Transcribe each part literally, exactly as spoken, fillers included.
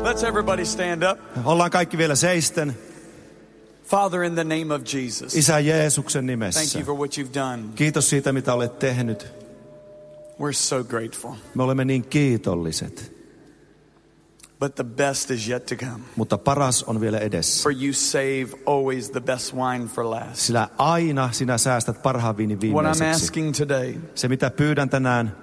Let's everybody stand up. Ollaan kaikki vielä seisten. Father, in the name of Jesus. Isä Jeesuksen Thank nimessä. you for what you've done. Kiitos siitä, mitä olet tehnyt. We're so grateful. Me olemme niin kiitolliset. But the best is yet to come. Mutta paras on vielä edessä. For you save always the best wine for last. Sillä aina sinä säästät parhaan viinin What I'm viimeiseksi. asking today Se, mitä pyydän tänään,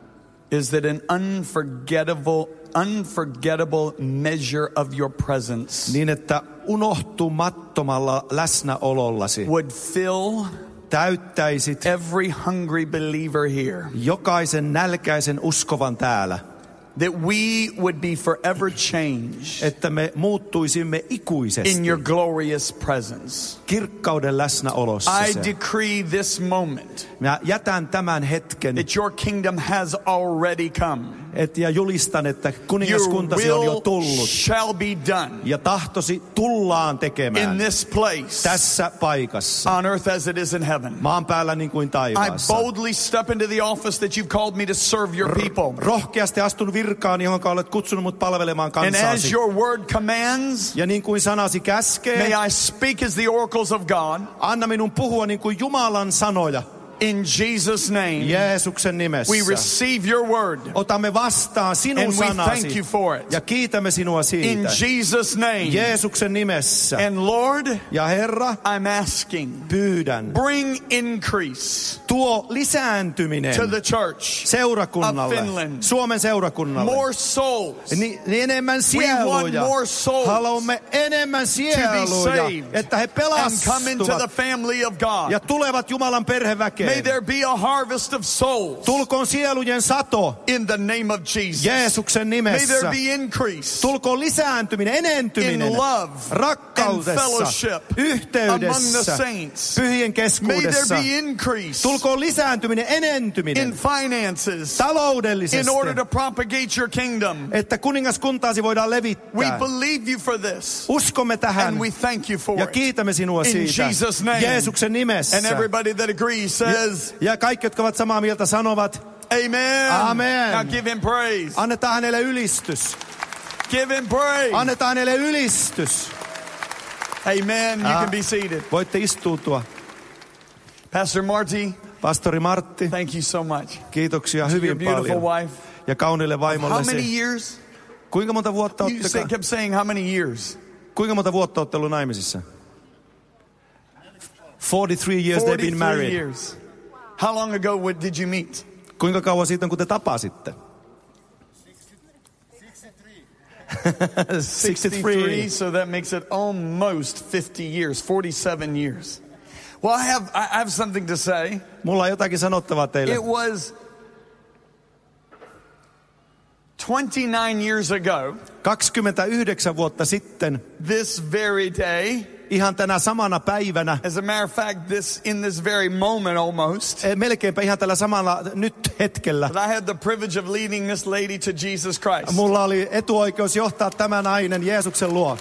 is that an unforgettable, unforgettable measure of your presence niin että unohtumattomalla läsnäolollasi would fill täyttäisit every hungry believer here. jokaisen nälkäisen uskovan täällä. That we would be forever changed Että me muuttuisimme ikuisesti in your glorious presence. kirkkauden läsnäolossa. I decree this moment Mä jätän tämän hetken that your kingdom has already come. et, ja julistan, että Your kuningaskuntasi on jo will tullut. shall be done Ja tahtosi tullaan in tekemään this place tässä paikassa. on earth as it is in heaven. Maan päällä niin kuin I taivaassa. boldly step into the office that you've called me to serve your people. Rohkeasti astun virkaan, johon olet kutsunut mut palvelemaan And as kansaasi. your word commands, Ja niin kuin sanasi käskee, may I speak as the oracles of God anna minun puhua niin kuin Jumalan sanoja. in Jesus' name. Jeesuksen nimessä. We receive your word Otamme vastaan sinun and we sanasi thank you for it. ja kiitämme sinua In siitä. Jesus' name. Jeesuksen nimessä. And Lord, Ja Herra, I'm asking, pyydän, bring increase tuo lisääntyminen to the church, seurakunnalle, of Finland. Suomen seurakunnalle. more souls Ni, niin enemmän want sieluja. more souls Haluamme enemmän sieluja, saved että he and come into the pelastuvat family of God. ja tulevat Jumalan perheväkeen. May there be a harvest of souls Tulkoon sielujen sato in the name of Jesus. Jeesuksen May there nimessä. be increase Tulkoon lisääntyminen, enentyminen in love rakkaudessa, and fellowship among the yhteydessä, saints. pyhien May there keskuudessa. be increase Tulkoon lisääntyminen, in enentyminen finances taloudellisesti, in order to propagate your kingdom. että kuningaskuntaasi voidaan We levittää. believe you for this Uskomme tähän and we thank you for ja it. kiitämme sinua In siitä. Jesus' name. Jeesuksen nimessä. And everybody that agrees says, Ja kaikki, jotka ovat samaa mieltä, sanovat, Amen. Amen. Now give him praise. annetaan hänelle ylistys. Give him praise. Annetaan hänelle ylistys. Amen. You Ah. can be seated. Voitte istuutua. Pastor Marty, Pastori Martti, thank you so much. kiitoksia Your hyvin beautiful paljon. wife. Ja kauniille How many vaimollesi. years? Kuinka monta vuotta You say, olette, kept saying how many years? kuinka monta vuotta olette ollut naimisissa? forty-three years they've been forty-three married. years. How long ago would- did you meet? Kuinka kauan siitä on, kun te tapasitte? sixty-three. sixty-three. So that makes it almost fifty years, forty-seven years. Well, I have, I have something to say. Mulla on jotakin sanottavaa teille. It was twenty-nine years ago, kaksikymmentäyhdeksän vuotta sitten, this very day, ihan tänä samana päivänä, as a matter of fact, this in this very moment almost, eh, melkeinpä ihan tällä samalla nyt hetkellä, that I had the privilege of leading this lady to Jesus Christ. mulla oli etuoikeus johtaa tämä nainen Jeesuksen luo.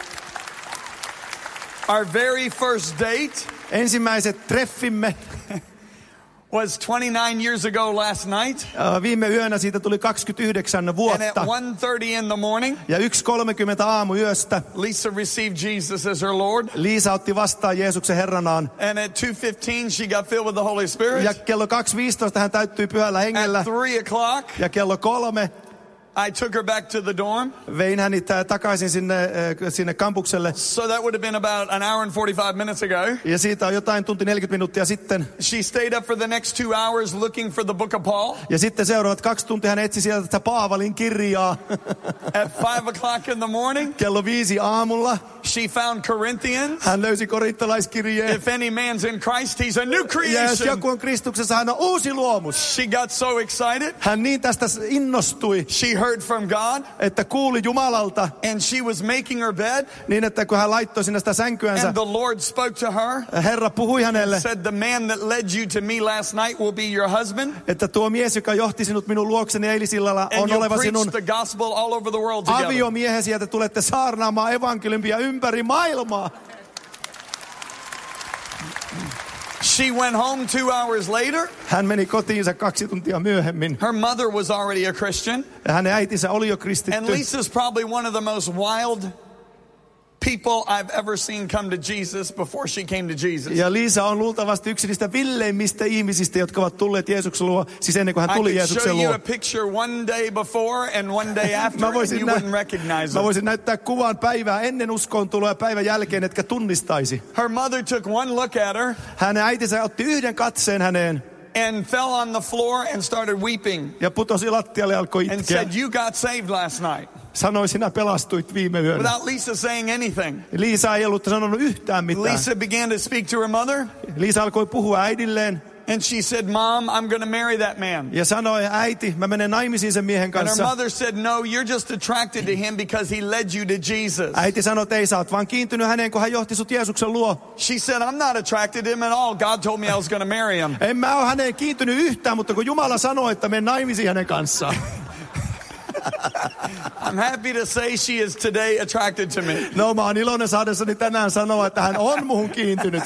Our very first date Ensimmäiset treffimme was twenty-nine years ago last night. äh, viime yönä, siitä tuli kaksikymmentäyhdeksän And at vuotta. one thirty in the morning, Ja yksi kolmekymmentä aamuyöstä Lisa received Jesus as her Lord. Liisa otti vastaan Jeesuksen Herranaan. And at two fifteen, she got filled with the Holy Spirit. Ja kello kaksi viisitoista hän täyttyi pyhällä hengellä. At three o'clock, Ja kello kolme I took her back to the dorm. vein hänet äh, takaisin sinne, äh, sinne kampukselle. So that would have been about an hour and forty-five minutes ago. Ja siitä on jotain tunti neljäkymmentä minuuttia sitten. She stayed up for the next two hours looking for the book of Paul. Ja sitten seuraavat kaksi tuntia hän etsi sieltä tätä Paavalin kirjaa. At five o'clock in the morning, Kello viisi aamulla she found Corinthians. hän löysi korintolaiskirjeen. If any man's in Christ, he's a new Ja jos creation. joku on Kristuksessa, hän on uusi luomus. She got so excited. Hän niin tästä innostui, She heard from God, että kuuli Jumalalta, and she was making her bed, niin että kun hän laittoi sinne sitä sänkyänsä, and the Lord spoke to her, Herra puhui hänelle, said, the man that led you to me last night will be your husband, että tuo mies, joka johti sinut minun luokseni eilisillalla, and on you'll oleva preach sinun the gospel all over the world together. aviomiehesi, ja te tulette saarnaamaan evankeliumia ympäri maailmaa. She went home two hours later. Hän meni kotiinsa kaksi tuntia myöhemmin. Her mother was already a Christian. Ja hänen äitinsä oli jo And kristitty. Lisa's probably one of the most wild people I've ever seen come to Jesus before she came to Jesus. Ja Liisa on luultavasti yksi niistä villeimmistä ihmisistä, jotka ovat tulleet Jeesuksen luo, siis ennen kuin hän I tuli could show Jeesuksen you luo. a picture one day before and one day after, Mä and voisin, you nä- wouldn't recognize mä it. voisin näyttää kuvan päivää ennen uskoon tuloa ja päivän jälkeen, etkä tunnistaisi. Her mother took one look at her Hänen äitinsä otti yhden katseen häneen and fell on the floor and started weeping ja putosi lattialle ja alkoi and itkeä. said, "You got saved last night." Sanoi, sinä pelastuit viime yönä. Without Lisa saying anything. Liisa ei ollut sanonut yhtään mitään. Lisa began to speak to her mother Liisa alkoi puhua äidilleen and she said, "Mom, I'm going to marry that man." ja sanoi, äiti, mä menen naimisiin sen miehen And her kanssa. mother said, "No, you're just attracted to him because he led you to Jesus." Äiti sanoi, että ei, sä oot vaan kiintynyt häneen, kun hän johti sut Jeesuksen luo. She said, "I'm not attracted to him at all. God told me I was going to marry him." En mä ole häneen kiintynyt yhtään, mutta kun Jumala sanoi, että menen naimisiin hänen kanssaan. I'm happy to say she is today attracted to me. No, mä oon iloinen saadessani tänään sanoa, että hän on muhun kiintynyt.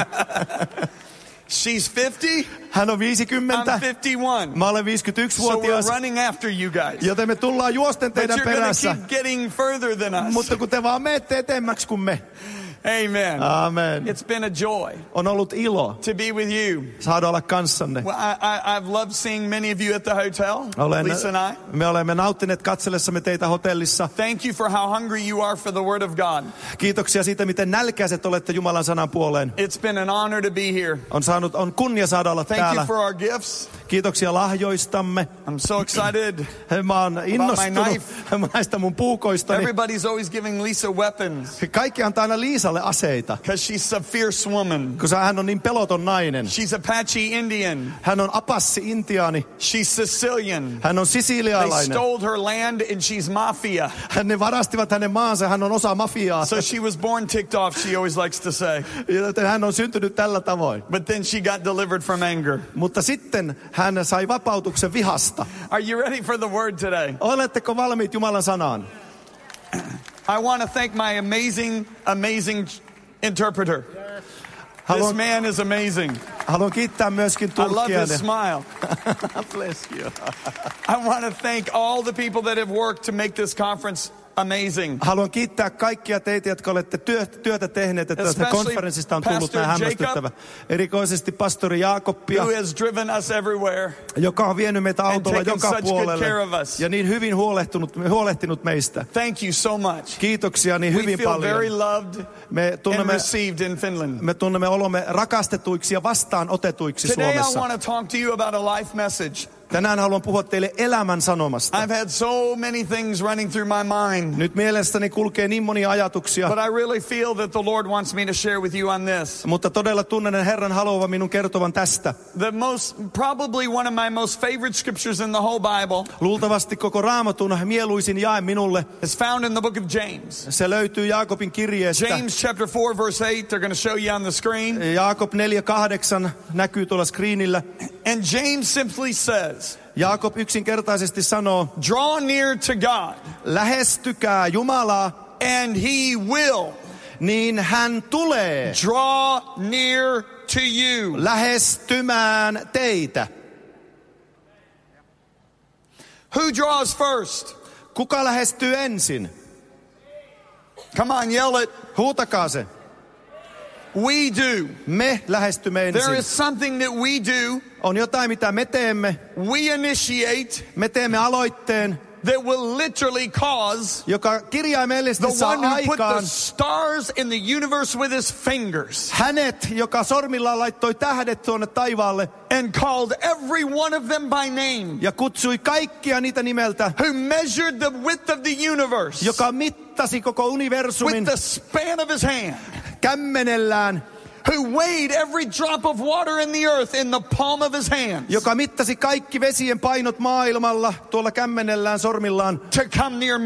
She's fifty. Hän on I'm viisikymmentä. fifty-one. Mä olen So we're viisikymmentäyksivuotias. running after you guys. Joten me tullaan juosten But teidän you're going to perässä. keep getting further than us. Mutta kun te vaan menette etemmäksi kuin me. Amen. Amen. It's been a joy On ollut ilo to be with you. saada olla kanssanne. Well, I, I, I've loved seeing many of you at the hotel, Olen, Lisa and I. me olemme nauttineet katsellessamme teitä hotellissa. Thank you for how hungry you are for the Word of God. Kiitoksia siitä, miten nälkäiset olette Jumalan sanan puoleen. It's been an honor to be here. On, saanut, on kunnia saada olla Thank you täällä. for our gifts. Kiitoksia lahjoistamme. I'm so excited. Mä oon innostunut knife. näistä mun puukoistani. Everybody's always giving Lisa weapons Kaikki antaa aina Liisalle aseita, because she's a fierce woman. koska hän on niin peloton nainen. She's Apache Indian. Hän on apassi-intiaani. She's Sicilian. Hän on They sisilialainen. stole her land and she's mafia. Hän ne varastivat hänen maansa. Hän on osa mafiaa. So she was born ticked off, she always likes to say. Joten hän on syntynyt tällä tavoin. But then she got delivered from anger. Mutta sitten hän sai vapautuksen vihasta. Are you ready for the word today? Oletteko valmiit Jumalan sanaan? I want to thank my amazing, amazing interpreter. This Haluan, man is amazing. haluan kiittää myöskin I love his tulkkianne. smile. Bless you. I want to thank all the people that have worked to make this conference amazing. Haluan kiittää kaikkia teitä, jotka olette työ, työtä tehneet, että tästä Especially konferenssista on tullut Pastor näin hämmästyttävä. Erikoisesti pastori Jaakobia, Who has driven us everywhere. joka on vienyt meitä autolla taken joka such good puolelle care of us. ja niin hyvin huolehtunut, huolehtinut meistä. Thank you so much. Kiitoksia niin We hyvin feel very paljon. loved Me and tunnemme, received in Finland. me tunnemme olomme rakastetuiksi ja vastaanotetuiksi Today I Suomessa. want to talk to you about a life message. Tänään haluan puhua teille elämän sanomasta. I've had so many things running through my mind. Nyt mielestäni kulkee niin monia ajatuksia, But I really feel that the Lord wants me to share with you on this. mutta todella tunnen Herran haluavan minun kertovan tästä. The most, probably one of my most favorite scriptures in the whole Bible Luultavasti koko Raamatun mieluisin jae minulle. is found in the book of James. Se löytyy Jaakobin kirjeestä. James chapter four verse eight, they're going to show you on the screen. Jaakob neljä kahdeksan näkyy tuolla screenillä. And James simply says, Jaakob yksinkertaisesti sanoo, draw near to God lähestykää Jumalaa, and he will niin hän tulee draw near to you. lähestymään teitä. Who draws first? Kuka lähestyy ensin? Come on, yell it. Huutakaa se. We do. Me lähestymme There ensin. is something that we do. On jotain, mitä me teemme. We initiate Me teemme aloitteen, that will literally cause joka the kirjaimellisesti saa one who put the aikaan stars in the universe with his fingers hänet, joka sormillaan laittoi tähdet tuonne taivaalle and called every one of them by name, ja kutsui kaikkia niitä nimeltä, who measured the width of the universe joka mittasi koko with universumin the span of his hand, kämmenellään, who weighed every drop of water in the earth in the palm of his hands joka mittasi kaikki vesien painot maailmalla tuolla kämmenellään sormillaan, to come near me.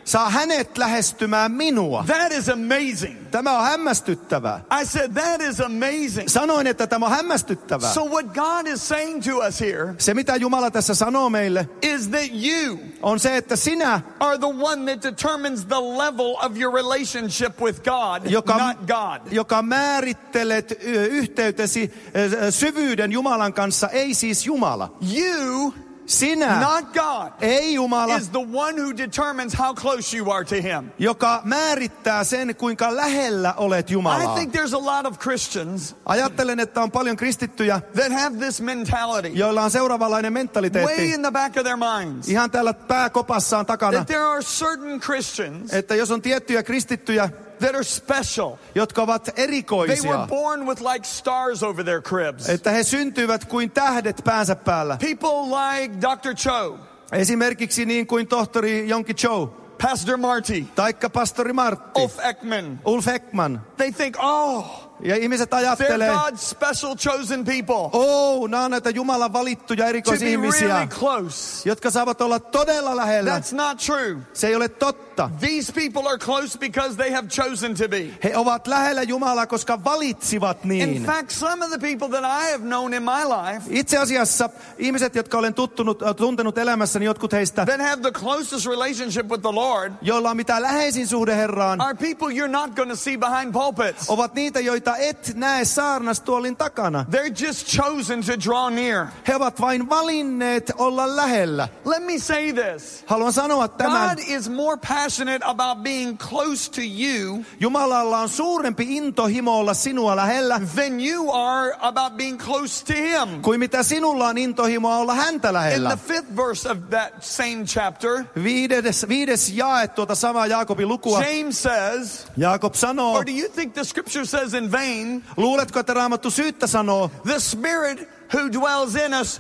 saa hänet lähestymään minua. That is amazing. Tämä on hämmästyttävää. I said, that is amazing. Sanoin, että tämä on hämmästyttävää. So what God is saying to us here Se, mitä Jumala tässä sanoo meille, is that you on se, että sinä, are the one that determines the level of your relationship with God, joka, not God. joka määrittelet ö, yhteytesi ö, syvyyden Jumalan kanssa, ei siis Jumala. You, Sinä, not God, ei Jumala, is the one who determines how close you are to Him. joka määrittää sen, kuinka lähellä olet I Jumalaa. think there's a lot of Christians Ajattelen, että on paljon kristittyjä, that have this mentality joilla on seuraavanlainen way mentaliteetti. in the back of their minds. Ihan täällä pääkopassaan takana, That there are certain Christians että jos on tiettyjä kristittyjä, that are special. jotka ovat They were erikoisia, born with like stars over their cribs. että he syntyivät kuin tähdet päänsä päällä. People like doctor Cho, Esimerkiksi niin kuin tohtori Yonggi Cho, Pastor Marty, taikka pastori Martti, Ulf Ekman. Ulf Ekman. They think, oh, Ja ihmiset they're ajattelee, God's special chosen people oh, nämä on näitä Jumalan valittuja to be erikoisihmisiä, really close. jotka saavat olla todella lähellä. That's not true. Se ei ole totta. These people are close because they have chosen to be. He ovat lähellä Jumalaa, koska valitsivat In niin. fact, some of the people that I have known in my life Itse asiassa ihmiset, jotka olen tuttunut, äh, tuntenut elämässäni, jotkut heistä, that have the closest relationship with the Lord joilla on mitä läheisin suhde Herraan, are people you're not going to see behind pulpits. ovat niitä, joita et näe saarnastuolin takana. They're just chosen to draw near. He ovat vain valinneet olla lähellä. Let me say this. Haluan sanoa tämän. God is more passionate about being close to you Jumalalla on suurempi intohimo olla sinua lähellä than you are about being close to Him. kuin mitä sinulla on intohimoa olla häntä In lähellä. the fifth verse of that same chapter, Viides, viides jae tuota samaa Jaakobin lukua. James says, Jaakob sanoo, or do you think the scripture says in vain, luuletko, että Raamattu syyttä sanoo, the Spirit who dwells in us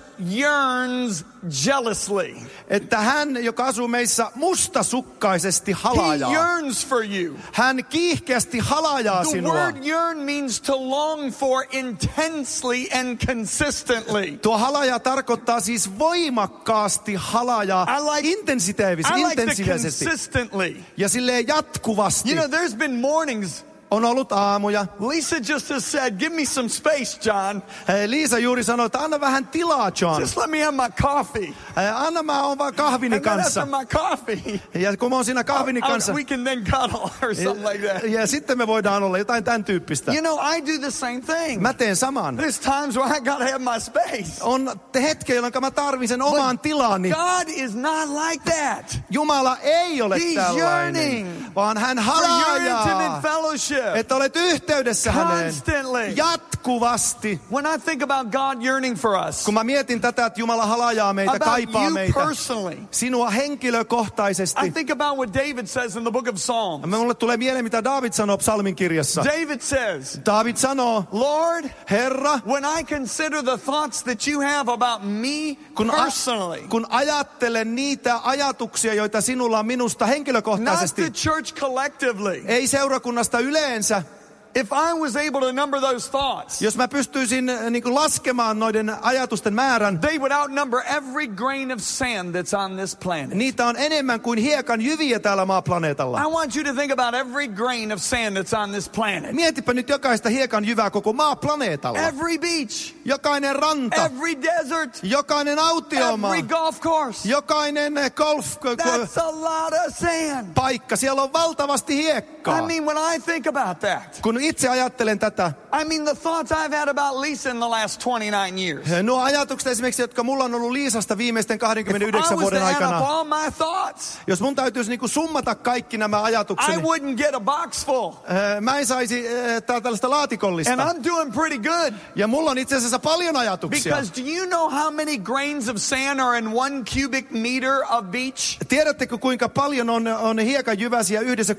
yearns jealously. että hän, joka asuu meissä mustasukkaisesti He halajaa. yearns for you. Hän kiihkeästi halajaa The sinua. word yearn means to long for intensely and consistently. Tuo halaja tarkoittaa siis voimakkaasti halajaa, I like- intensiteevis, I like the intensiivisesti consistently. ja silleen jatkuvasti. You know, there's been mornings. On ollut aamuja. Lisa just has said, give me some space, John. Hei, Liisa juuri sanoi, että anna vähän tilaa, John. Just let me have my coffee. Hei, anna mä oon vaan kahvini And then kanssa. after my coffee, Ja kun mä oon siinä kahvini I'll- kanssa, we can then cuddle or something like that. ja sitten me voidaan olla jotain tämän tyyppistä. You know, I do the same thing. Mä teen saman. There's times where I gotta have my space. On hetki, jolloin mä tarvin sen oman tilani. God is not like that. Jumala ei ole He's tällainen, yearning vaan hän For your halajaa, intimate fellowship. että olet yhteydessä häneen Constantly. jatkuvasti. When I think about God yearning for us, Kun mä mietin tätä, että Jumala halajaa meitä, about kaipaa you meitä, personally, sinua henkilökohtaisesti. I think about what David says in the book of Psalms. Mulle tulee mieleen, mitä Daavid sanoo psalmin kirjassa. David says, Daavid sanoo, Lord, Herra, when I consider the thoughts that you have about me kun, a, personally, kun ajattelen niitä ajatuksia, joita sinulla on minusta not henkilökohtaisesti, the church collectively, ei seurakunnasta yleensä, if I was able to number those thoughts, jos mä pystyisin äh, niin kuin laskemaan noiden ajatusten määrän, they would outnumber every grain of sand that's on this planet. niitä on enemmän kuin hiekan jyviä täällä maaplaneetalla. I want you to think about every grain of sand that's on this planet. Mietipä nyt jokaista hiekan jyvää koko maaplaneetalla. Every beach, Jokainen ranta, every desert, jokainen autiomaa, every golf course. jokainen golf That's a lot of sand. paikka. Siellä on valtavasti hiekkaa. I mean, when I think about that, Kun itse ajattelen tätä, I mean, the thoughts I've had about Lisa in the last twenty-nine years. nuo ajatukset esimerkiksi, jotka mulla on ollut Liisasta viimeisten If I kaksikymmentäyhdeksän was to vuoden add up aikana. all my thoughts, Jos mun täytyisi niinku summata kaikki nämä I ajatukseni, wouldn't get a box full. äh, mä en saisi äh, tää tällaista And laatikollista. I'm doing pretty good. Ja mulla on itse asiassa paljon ajatuksia. Because do you know how many grains of sand are in one cubic meter of beach? Tiedättekö, kuinka paljon on, on hiekanjyväsiä yhdessä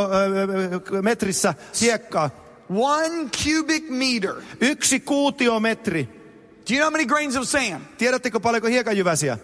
kuutiometrissä hiekkaa? One cubic meter. Yksi kuutiometri. Do you know how many grains of sand? Tiedättekö paljonko hiekanjyväsiä?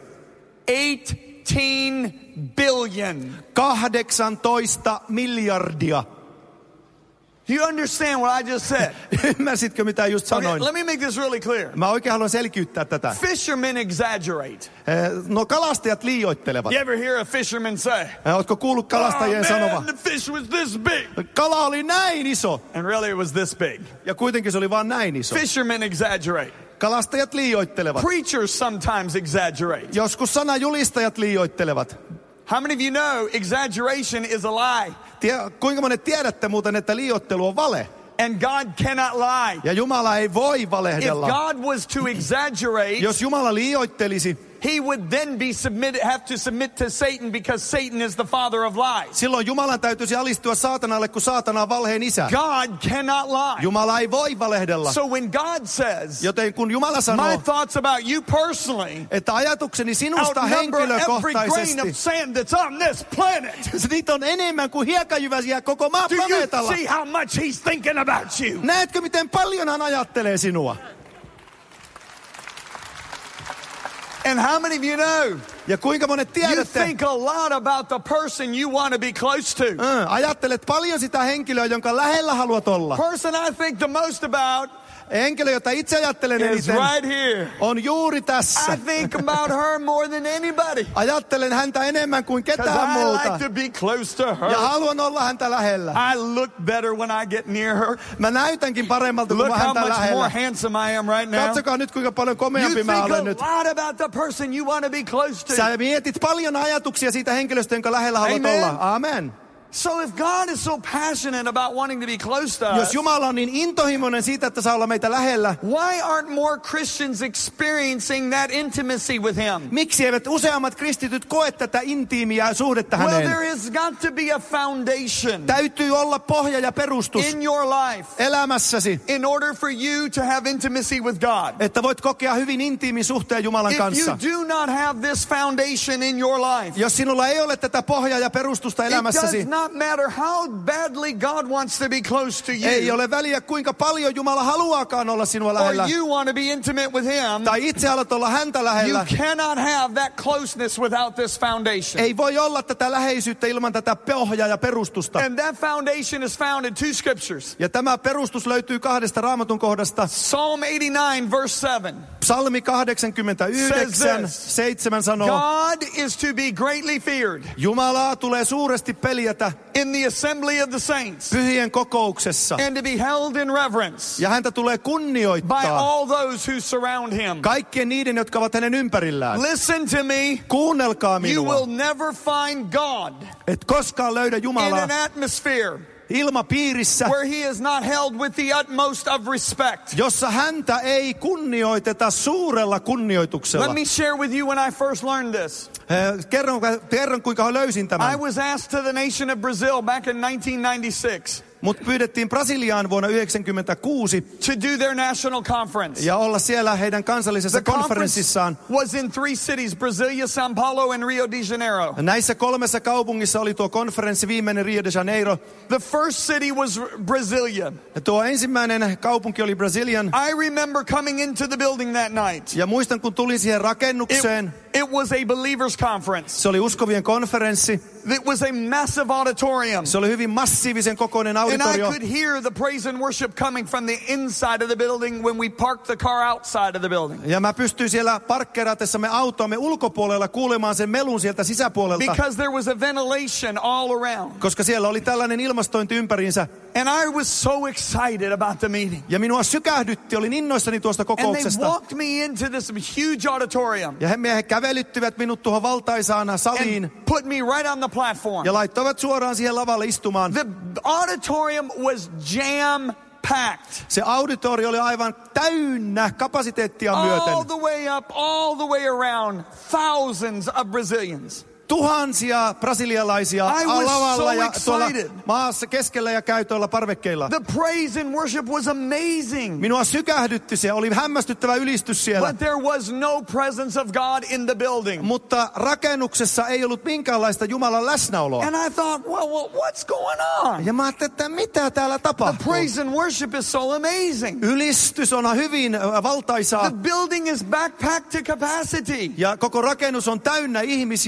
eighteen billion. kahdeksantoista miljardia. Do Do you understand what I just said? Ymmärsitkö mitä just sanoin? Okay, let me make this really clear. Mä oikein haluan selkiyttää tätä. Fishermen exaggerate. No kalastajat liioittelevat. You ever hear a fisherman say, Ootko kuullut kalastajien oh, sanova? man, the fish was this big. Kala oli näin iso. And really it was this big. Ja kuitenkin se oli vaan näin iso. Fishermen exaggerate. Kalastajat liioittelevat. Preachers sometimes exaggerate. Joskus sanajulistajat liioittelevat. How many of you know exaggeration is a lie? Tie, kuinka monet tiedätte muuten, että liioittelu on vale? And God cannot lie. Ja Jumala ei voi If valehdella. God was to exaggerate, Jos Jumala liioittelisi, he would then be submitted, have to submit to Satan because Satan is the father of lies. silloin Jumalan täytyisi alistua saatanalle, kun saatana on valheen isä. God cannot lie. Jumala ei voi valehdella. So when God says, Joten kun Jumala my sanoo, thoughts about you personally että ajatukseni sinusta outnumber every grain henkilökohtaisesti, of sand that's on this planet. niitä on enemmän kuin hiekkajyväsiä koko maan Do you planeetalla. see how much he's thinking about you? Näetkö, miten paljon hän ajattelee sinua? And how many of you know, Ja kuinka monet you tiedätte, think a lot about the person you want to be close to. äh, ajattelet paljon sitä henkilöä, jonka lähellä haluat olla. Person I think the most about Henkilö, jota itse ajattelen is eniten, right here. on juuri tässä. I think about her more than anybody. Ajattelen häntä enemmän kuin Because ketään I muuta. like to be close to Ja her. haluan olla häntä lähellä. I look better when I get near her. Mä näytänkin paremmalta, kun Look mä how häntä much more lähellä. handsome I am right now. Katsokaa nyt, kuinka paljon You komeampi think mä a olen nyt. lot about the person you want to be close to. Sä mietit paljon ajatuksia siitä henkilöstä, jonka lähellä haluat Amen. olla. Amen. So if God is so passionate about wanting to be close to Jos us, Jumala on niin intohimoinen siitä, että saa olla meitä lähellä, why aren't more Christians experiencing that intimacy with Him? miksi eivät useammat kristityt koe tätä intiimiä suhdetta Well, häneen? there has got to be a foundation Täytyy olla pohja ja perustus in your life elämässäsi, in order for you to have intimacy with God. että voit kokea hyvin intiimin suhteen Jumalan If you kanssa. do not have this foundation in your life, Jos sinulla ei ole tätä pohjaa ja perustusta it does elämässäsi, not matter how badly God wants to be close to ei you, ole väliä kuinka paljon Jumala haluaakaan olla sinua or lähellä. you want to be intimate with Him, Tai itse haluat olla häntä you lähellä. cannot have that closeness without this foundation. Ei voi olla tätä läheisyyttä ilman tätä pohjaa ja perustusta. And that foundation is found in two scriptures. Ja tämä perustus löytyy kahdesta Raamatun kohdasta. Psalm eighty-nine verse seven. Psalmi kahdeksankymmentäyhdeksän, Says seitsemän sanoo, God is to be greatly feared Jumalaa tulee suuresti peljätä in the assembly of the saints pyhien kokouksessa. and to be held in reverence Ja häntä tulee by kunnioittaa all those who surround him. kaikkien niiden, jotka ovat hänen ympärillään. Listen to me. Kuunnelkaa You minua, will never find God et koskaan löydä in Jumalaa an atmosphere ilmapiirissä, where he is not held with the utmost of respect. jossa häntä ei kunnioiteta suurella kunnioituksella. Let me share with you when I first learned this. Eh, Kerron, kerron kuinka löysin I tämän. was asked to the nation of Brazil back in nineteen ninety-six Mut pyydettiin Brasiliaan vuonna yhdeksänkymmentäkuusi to do their national conference. ja olla siellä heidän kansallisessa The conference konferenssissaan. was in three cities, Brasilia, Sao Paulo, and Rio de Janeiro. Näissä kolmessa kaupungissa oli tuo konferenssi, viimeinen Rio de Janeiro. The first city was Brasilia. Ja tuo ensimmäinen kaupunki oli Brasilian. I remember coming into the building that night. Ja muistan, kun tulin siihen rakennukseen. It, it was a believers conference. Se oli uskovien konferenssi. It was a massive auditorium. Se oli hyvin massiivisen kokoinen And I auditorio. could hear the praise and worship coming from the inside of the building when we parked the car outside of the building. Ja mä pystyin siellä parkkeeratessamme autoamme ulkopuolella kuulemaan sen melun sieltä sisäpuolelta. Because there was a ventilation all around. Koska siellä oli tällainen ilmastointi ympäriinsä. And I was so excited about the meeting. Ja minua sykähdytti, olin innoissani tuosta And they kokouksesta. walked me into this huge auditorium Ja he, he kävelyttivät minut tuohon valtaisaan saliin. and put me right on the platform. Ja laittoivat suoraan siihen lavalle istumaan. The auditorium was jam-packed. Se auditorio oli aivan täynnä kapasiteettia All myöten. the way up, all the way around, thousands of Brazilians. Tuhansia brasilialaisia I was lavalla so ja tuolla excited. maassa keskellä ja käytöillä parvekkeilla. The praise and worship was amazing. Minua sykähdytti se, oli hämmästyttävä ylistys siellä. But there was no presence of God in the building. Mutta rakennuksessa ei ollut minkäänlaista Jumalan läsnäoloa. And I thought, well, well what's going on? Ja mä ajattelin, että mitä täällä The tapahtuu? praise and worship is so amazing. Ylistys on hyvin äh, valtaisaa. The building is backpacked to capacity. Ja koko rakennus on täynnä ihmisiä.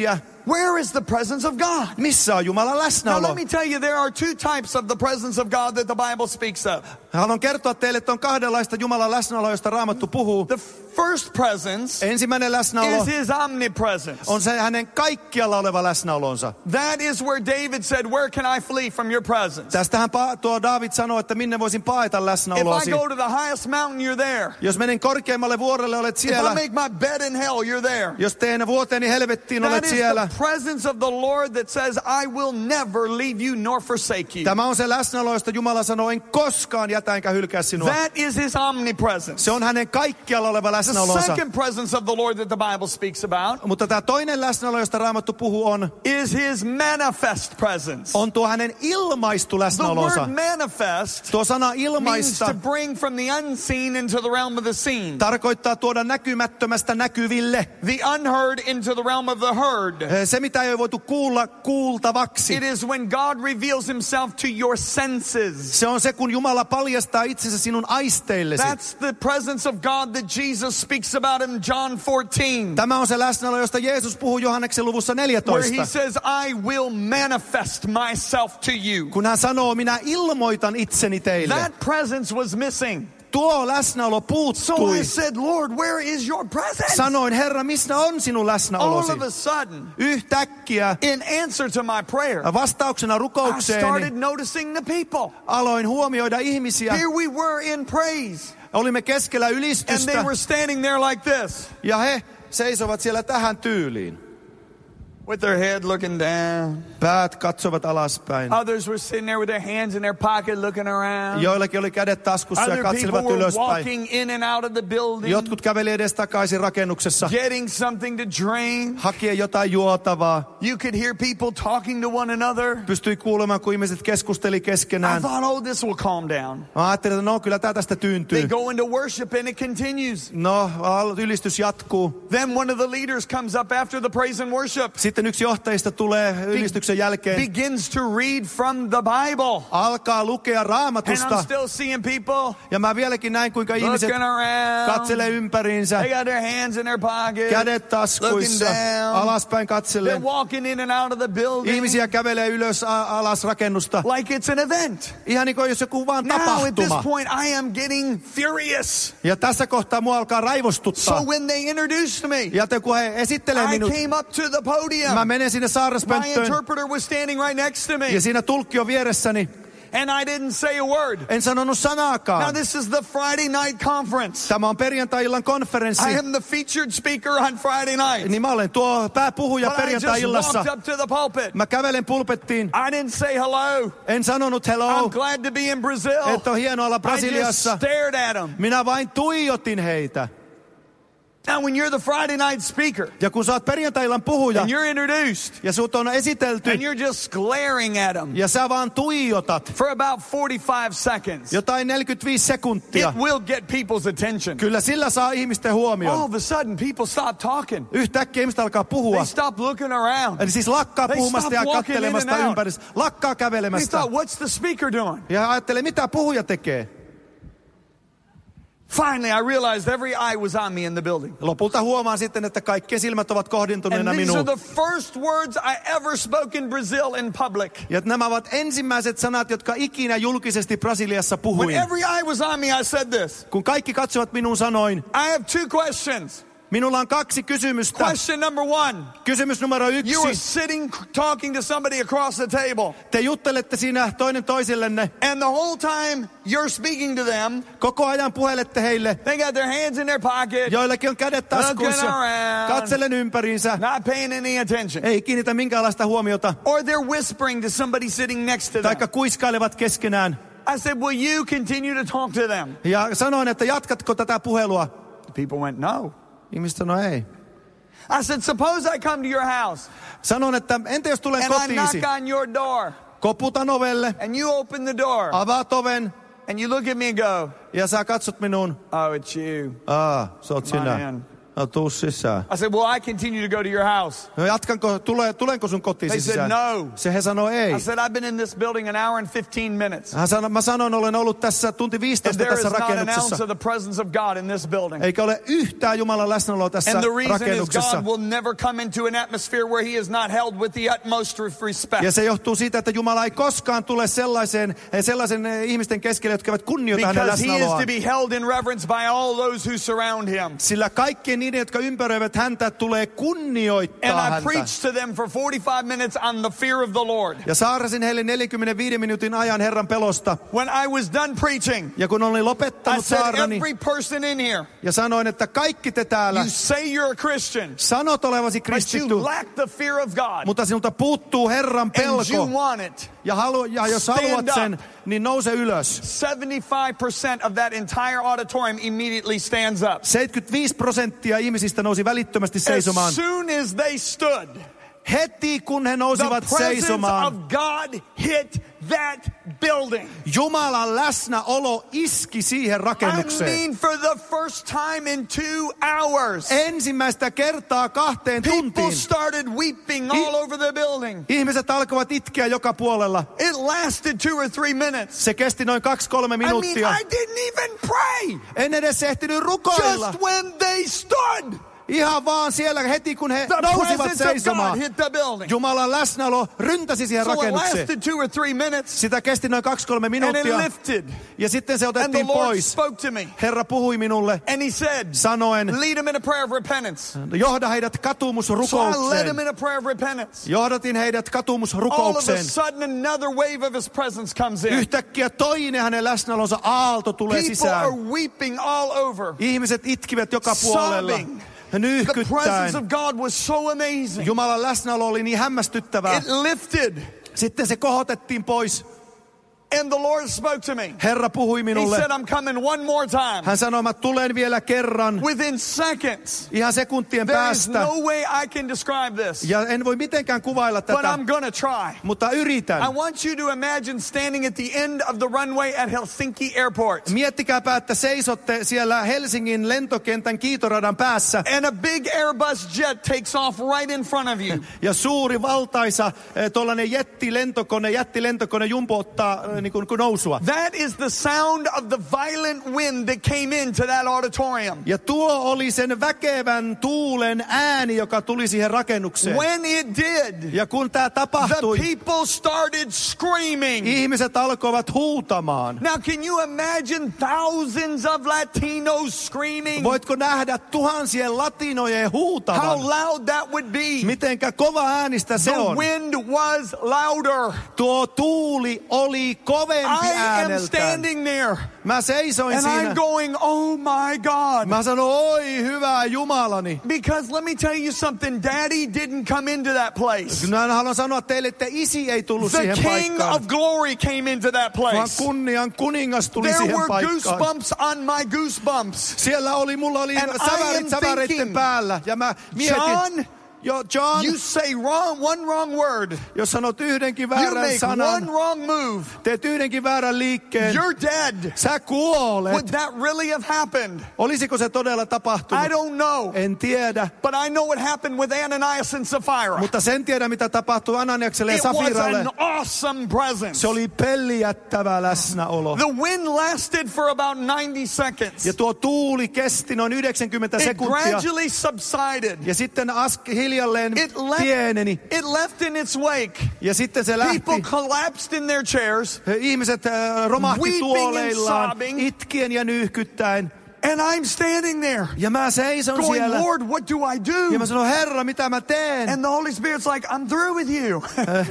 Where is the presence of God? Missä on Jumalan Now läsnäolo? let me tell you, there are two types of the presence of God that the Bible speaks of. Haluan kertoa teille, että on kahdenlaista Jumalan läsnäoloa, josta Raamattu puhuu. The first presence Ensimmäinen läsnäolo is his omnipresence. on se hänen kaikkialla oleva läsnäolonsa. That is where David said, where can I flee from your presence? Tästähän pa- tuo Daavid sanoi, että minne voisin paeta If I läsnäoloasi. go to the highest mountain, you're there. Jos menen korkeimmalle vuorelle, olet If I siellä. make my bed in hell, you're there. Jos teen vuoteeni helvettiin, That olet is siellä. the presence of the Lord that says, I will never leave you nor forsake you. Tämä on se läsnäolo, josta Jumala sanoo, en koskaan jätä enkä hylkää sinua. That is his omnipresence. Se on hänen kaikkialla oleva The läsnäolonsa. second presence of the Lord that the Bible speaks about Mutta tämä toinen läsnäolo, josta Raamattu puhuu, on, is his manifest presence. on tuo hänen ilmaistu The läsnäolonsa. word manifest Tuo sana means ilmaista to bring from the unseen into the realm of the seen. tarkoittaa tuoda näkymättömästä näkyville. The unheard into the realm of the heard. Se, mitä ei voitu kuulla, kuultavaksi. It is when God reveals himself to your senses. Se on se, kun Jumala paljastaa itsensä sinun aisteillesi. That's the presence of God that Jesus speaks about in John fourteen. Tämä on se läsnäolo, josta Jeesus puhuu Johanneksen luvussa Where he neljätoista. says, I will manifest myself to you. Kun hän sanoo, minä ilmoitan itseni teille. That presence was missing. Tuo läsnäolo So puuttui. I said, Lord, where is your presence? Sanoin, Herra, missä on sinun All läsnäolosi? of a sudden, Yhtäkkiä in answer to my prayer, vastauksena I rukoukseeni started noticing the people. aloin huomioida ihmisiä. Here we were in praise, Olimme keskellä and they ylistystä were standing there like this, ja he seisovat siellä tähän tyyliin. with their head looking down. Päät katsovat alaspäin. Others were sitting there with their hands in their pocket looking around. Joillakin oli kädet taskussa ja Other people katselivat were ylöspäin. walking in and out of the building, Jotkut käveli edes takaisin rakennuksessa, getting something to drink. hakien jotain juotavaa. You could hear people talking to one another. Pystyi kuulemaan, kun ihmiset keskusteli I keskenään. thought, oh, this will calm down. Mä ajattelin, että no kyllä tää tästä They tyyntyy. go into worship and it continues. No, al- ylistys jatkuu. Then one of the leaders comes up after the praise and worship, Sitten yksi johtajista tulee ylistyksen jälkeen, begins to read from the Bible. alkaa lukea And I'm Raamatusta. still seeing people Ja mä vieläkin näin, kuinka ihmiset looking around. katselee ympäriinsä. They got their hands in their pockets. Kädet taskuissa, Looking down. alaspäin They're katsellen. walking in and out of the building Ihmisiä kävelee ylös a- alas rakennusta. like it's an event. Ihan niin kuin jos joku vaan Now at this tapahtuma. point I am getting furious. Ja tässä kohtaa mua alkaa raivostuttaa. So when they introduced me, Ja te, kun he esittelee I minut, came up to the podium. mä menen sinne My saarnaspönttöön. interpreter was standing right next to me. Ja siinä tulkki on vieressäni. And I didn't say a word. En sanonut Now sanaakaan. this is the Friday night conference. Tämä on perjantai-illan konferenssi. I am the featured speaker on Friday night. Niin mä olen tuo pääpuhuja But I just perjantai-illassa. walked up to the pulpit. Mä kävelen pulpettiin. I didn't say hello. En sanonut I'm hello. glad to be in Brazil. Että on hienoa olla I just Brasiliassa. stared at them. Minä vain tuijotin heitä. Now when you're the Friday night speaker Ja kun sä oot perjantai-illan puhuja and you're introduced ja sut on esitelty and you're just glaring at them ja sä vaan tuijotat for about forty-five seconds, jotain neljäkymmentäviisi sekuntia, it will get people's attention. kyllä sillä saa ihmisten All huomioon. of a sudden people stop talking. Yhtäkkiä ihmiset alkaa They puhua. stop looking around. Eli siis lakkaa They puhumasta stop ja walking in kattelemasta and out. ympäri. Lakkaa They kävelemästä. thought, what's the speaker doing? Ja ajattelee, mitä puhuja tekee. Finally, I realized every eye was on me in the building. Lopulta huomaan sitten, että kaikkien silmät ovat And kohdintuneena these are minuun. the first words I ever spoke in Brazil in public. Ja nämä ovat ensimmäiset sanat, jotka ikinä julkisesti Brasiliassa When puhuin. every eye was on me, I said this. Kun kaikki katsovat minuun, sanoin, I have two questions. minulla on kaksi kysymystä. Question number one. Kysymys numero You are yksi. sitting talking to somebody across the table. Te juttelette siinä toinen toisillenne. And the whole time you're speaking to them, Koko ajan puhelette heille. they got their hands in their pocket, Joillakin on kädet taskuissa. Looking around. Katselen ympäriinsä. not paying any attention. Ei kiinnitä minkäänlaista huomiota. Or they're whispering to somebody sitting next to them. Taikka kuiskailevat keskenään. I said, will you continue to talk to them? Ja sanoin, että jatkatko tätä puhelua? The people went, no. Ihmiset sanoi ei. I said, suppose I come to your house Sanon, että entä jos tulen and I knock kotiisi? on your door Koputan ovelle, and you open the door avaat oven and you look at me and go, ja sä katsot minuun. oh, it's you. Aa, sä oot Come on sinä. in. No, tuu sisään. I said, well, I continue to go to your house. No, jatkanko, tule, tulenko sun kotiin They said, sisään? no. Se he sanoi ei. I said, I've been in this building an hour and fifteen minutes. Hän sanoi, mä sanoin, olen ollut tässä tunti And viisitoista there is tässä not an ounce rakennuksessa. of the presence of God in this building. Eikä ole yhtään Jumalan läsnäoloa tässä And the reason is rakennuksessa. God will never come into an atmosphere where he is not held with the utmost respect. Ja se johtuu siitä, että Jumala ei koskaan tule sellaiseen, sellaisen ihmisten keskelle, jotka eivät kunnioita hänen Because he is läsnäoloaan. to be held in reverence by all those who surround him. Sillä kaikkien niiden, jotka ympäröivät häntä, tulee kunnioittaa And I häntä. preached to them for forty-five minutes on the fear of the Lord. Ja saarasin heille neljänkymmenenviiden minuutin ajan Herran pelosta. When I was done preaching, Ja kun olin I lopettanut said, saarnani every person in here, ja sanoin, että kaikki te täällä you say you're a Christian, sanot olevasi but you kristitty, lack the fear of God. mutta sinulta puuttuu Herran And you pelko. want it. Ja, halu, ja jos Stand haluat up. sen, niin nouse ylös. seventy-five percent of that entire auditorium immediately stands up. seitsemänkymmentäviisi prosenttia ihmisistä nousi välittömästi As seisomaan. soon as they stood, Heti kun he the nousivat presence seisomaan, of God hit that building. Jumalan läsnäolo iski siihen I rakennukseen. mean, for the first time in two hours, Ensimmäistä kertaa kahteen people tuntiin started weeping all over the building. ihmiset alkoivat itkeä joka puolella. It lasted two or three minutes. Se kesti noin kaksi kolme I mean, minuuttia. I didn't even pray. En edes ehtinyt rukoilla. Just when they stood, Ihan vaan siellä heti kun he the nousivat presence of God seisomaan. hit the building. Jumalan läsnäolo ryntäsi siihen So it rakennukseen. lasted two or three minutes, Sitä kesti noin kaksi kolme and it minuuttia. lifted. Ja sitten se And the otettiin Lord pois. spoke to me, Herra puhui minulle and he said, sanoen, lead them in a prayer of repentance. johda heidät So I led them katumusrukoukseen. in a prayer of repentance. Johdatin heidät All of a katumusrukoukseen. sudden, another wave of his presence comes in. Yhtäkkiä toinen hänen läsnäolonsa aalto tulee People sisään. are weeping all over. Ihmiset itkivät joka puolella. Sobbing. The presence Nyyhkyttäen. of God was so amazing. Jumalan läsnäolo oli niin hämmästyttävää. It lifted. Sitten se kohotettiin pois. And the Lord spoke to me. Herra puhui He minulle. said, I'm coming one more time. Hän sanoi, mä tulen vielä kerran. Within seconds. Ihan sekuntien There is päästä. no way I can describe this. Ja en voi mitenkään kuvailla But tätä, I'm gonna try. mutta yritän. I want you to imagine standing at the end of the runway at Helsinki Airport. Miettikääpä, että seisotte siellä Helsingin lentokentän kiitoradan päässä. And a big Airbus jet takes off right in front of you. Ja suuri valtaisa eh, tuollainen jättilentokone, jättilentokone jumbo ottaa eh, niin kuin nousua. That is the sound of the violent wind that came into that auditorium. Ja tuo oli sen väkevän tuulen ääni, joka tuli siihen rakennukseen. When it did, Ja kun tämä the tapahtui, people started screaming. ihmiset alkoivat huutamaan. Now, can you imagine thousands of Latinos screaming? Voitko nähdä tuhansien latinojen huutavan? How loud that would be. Mitenkä kova äänistä se The on? wind was louder. Tuo tuuli oli kovempi I am ääneltään. standing there Mä seisoin and siinä. I'm going, oh my God. Mä sanoin, oi hyvä Jumalani. Because let me tell you something, Daddy didn't come into that place. Mä haluan sanoa teille, että isi ei tullut The siihen King paikkaan. of Glory came into that Vaan place. kunnian kuningas tuli There siihen were paikkaan. goosebumps on my goosebumps. Siellä oli, mulla oli And I am sävärit säväreiden thinking, päällä. Ja mä mietin, John, jo, John, you say wrong, one wrong word. jos sanot yhdenkin You väärän make one sanan, wrong move. teet yhdenkin väärän liikkeen, You're dead. sä kuolet. Would that really have happened? Olisiko se todella tapahtunut? I don't know. En tiedä. But I know what happened with Ananias and Sapphira. Mutta sen tiedä, mitä tapahtui Ananiakselle ja It was Safiralle. an awesome presence. Se oli pellijättävä läsnäolo. The wind lasted for about ninety seconds. Ja tuo tuuli kesti noin yhdeksänkymmentä It sekuntia. gradually subsided. Ja sitten ask, hiljalleen It left, pieneni. it left in its wake. Ja sitten se People lähti. collapsed in their chairs. Ihmiset äh, romahti Weeping and tuoleillaan, sobbing. itkien ja nyyhkyttäen. And I'm standing there Ja mä seison going, siellä. Lord, what do I Ja do? mä sanon, Herra, mitä mä teen? And the Holy Spirit's like, I'm through with you.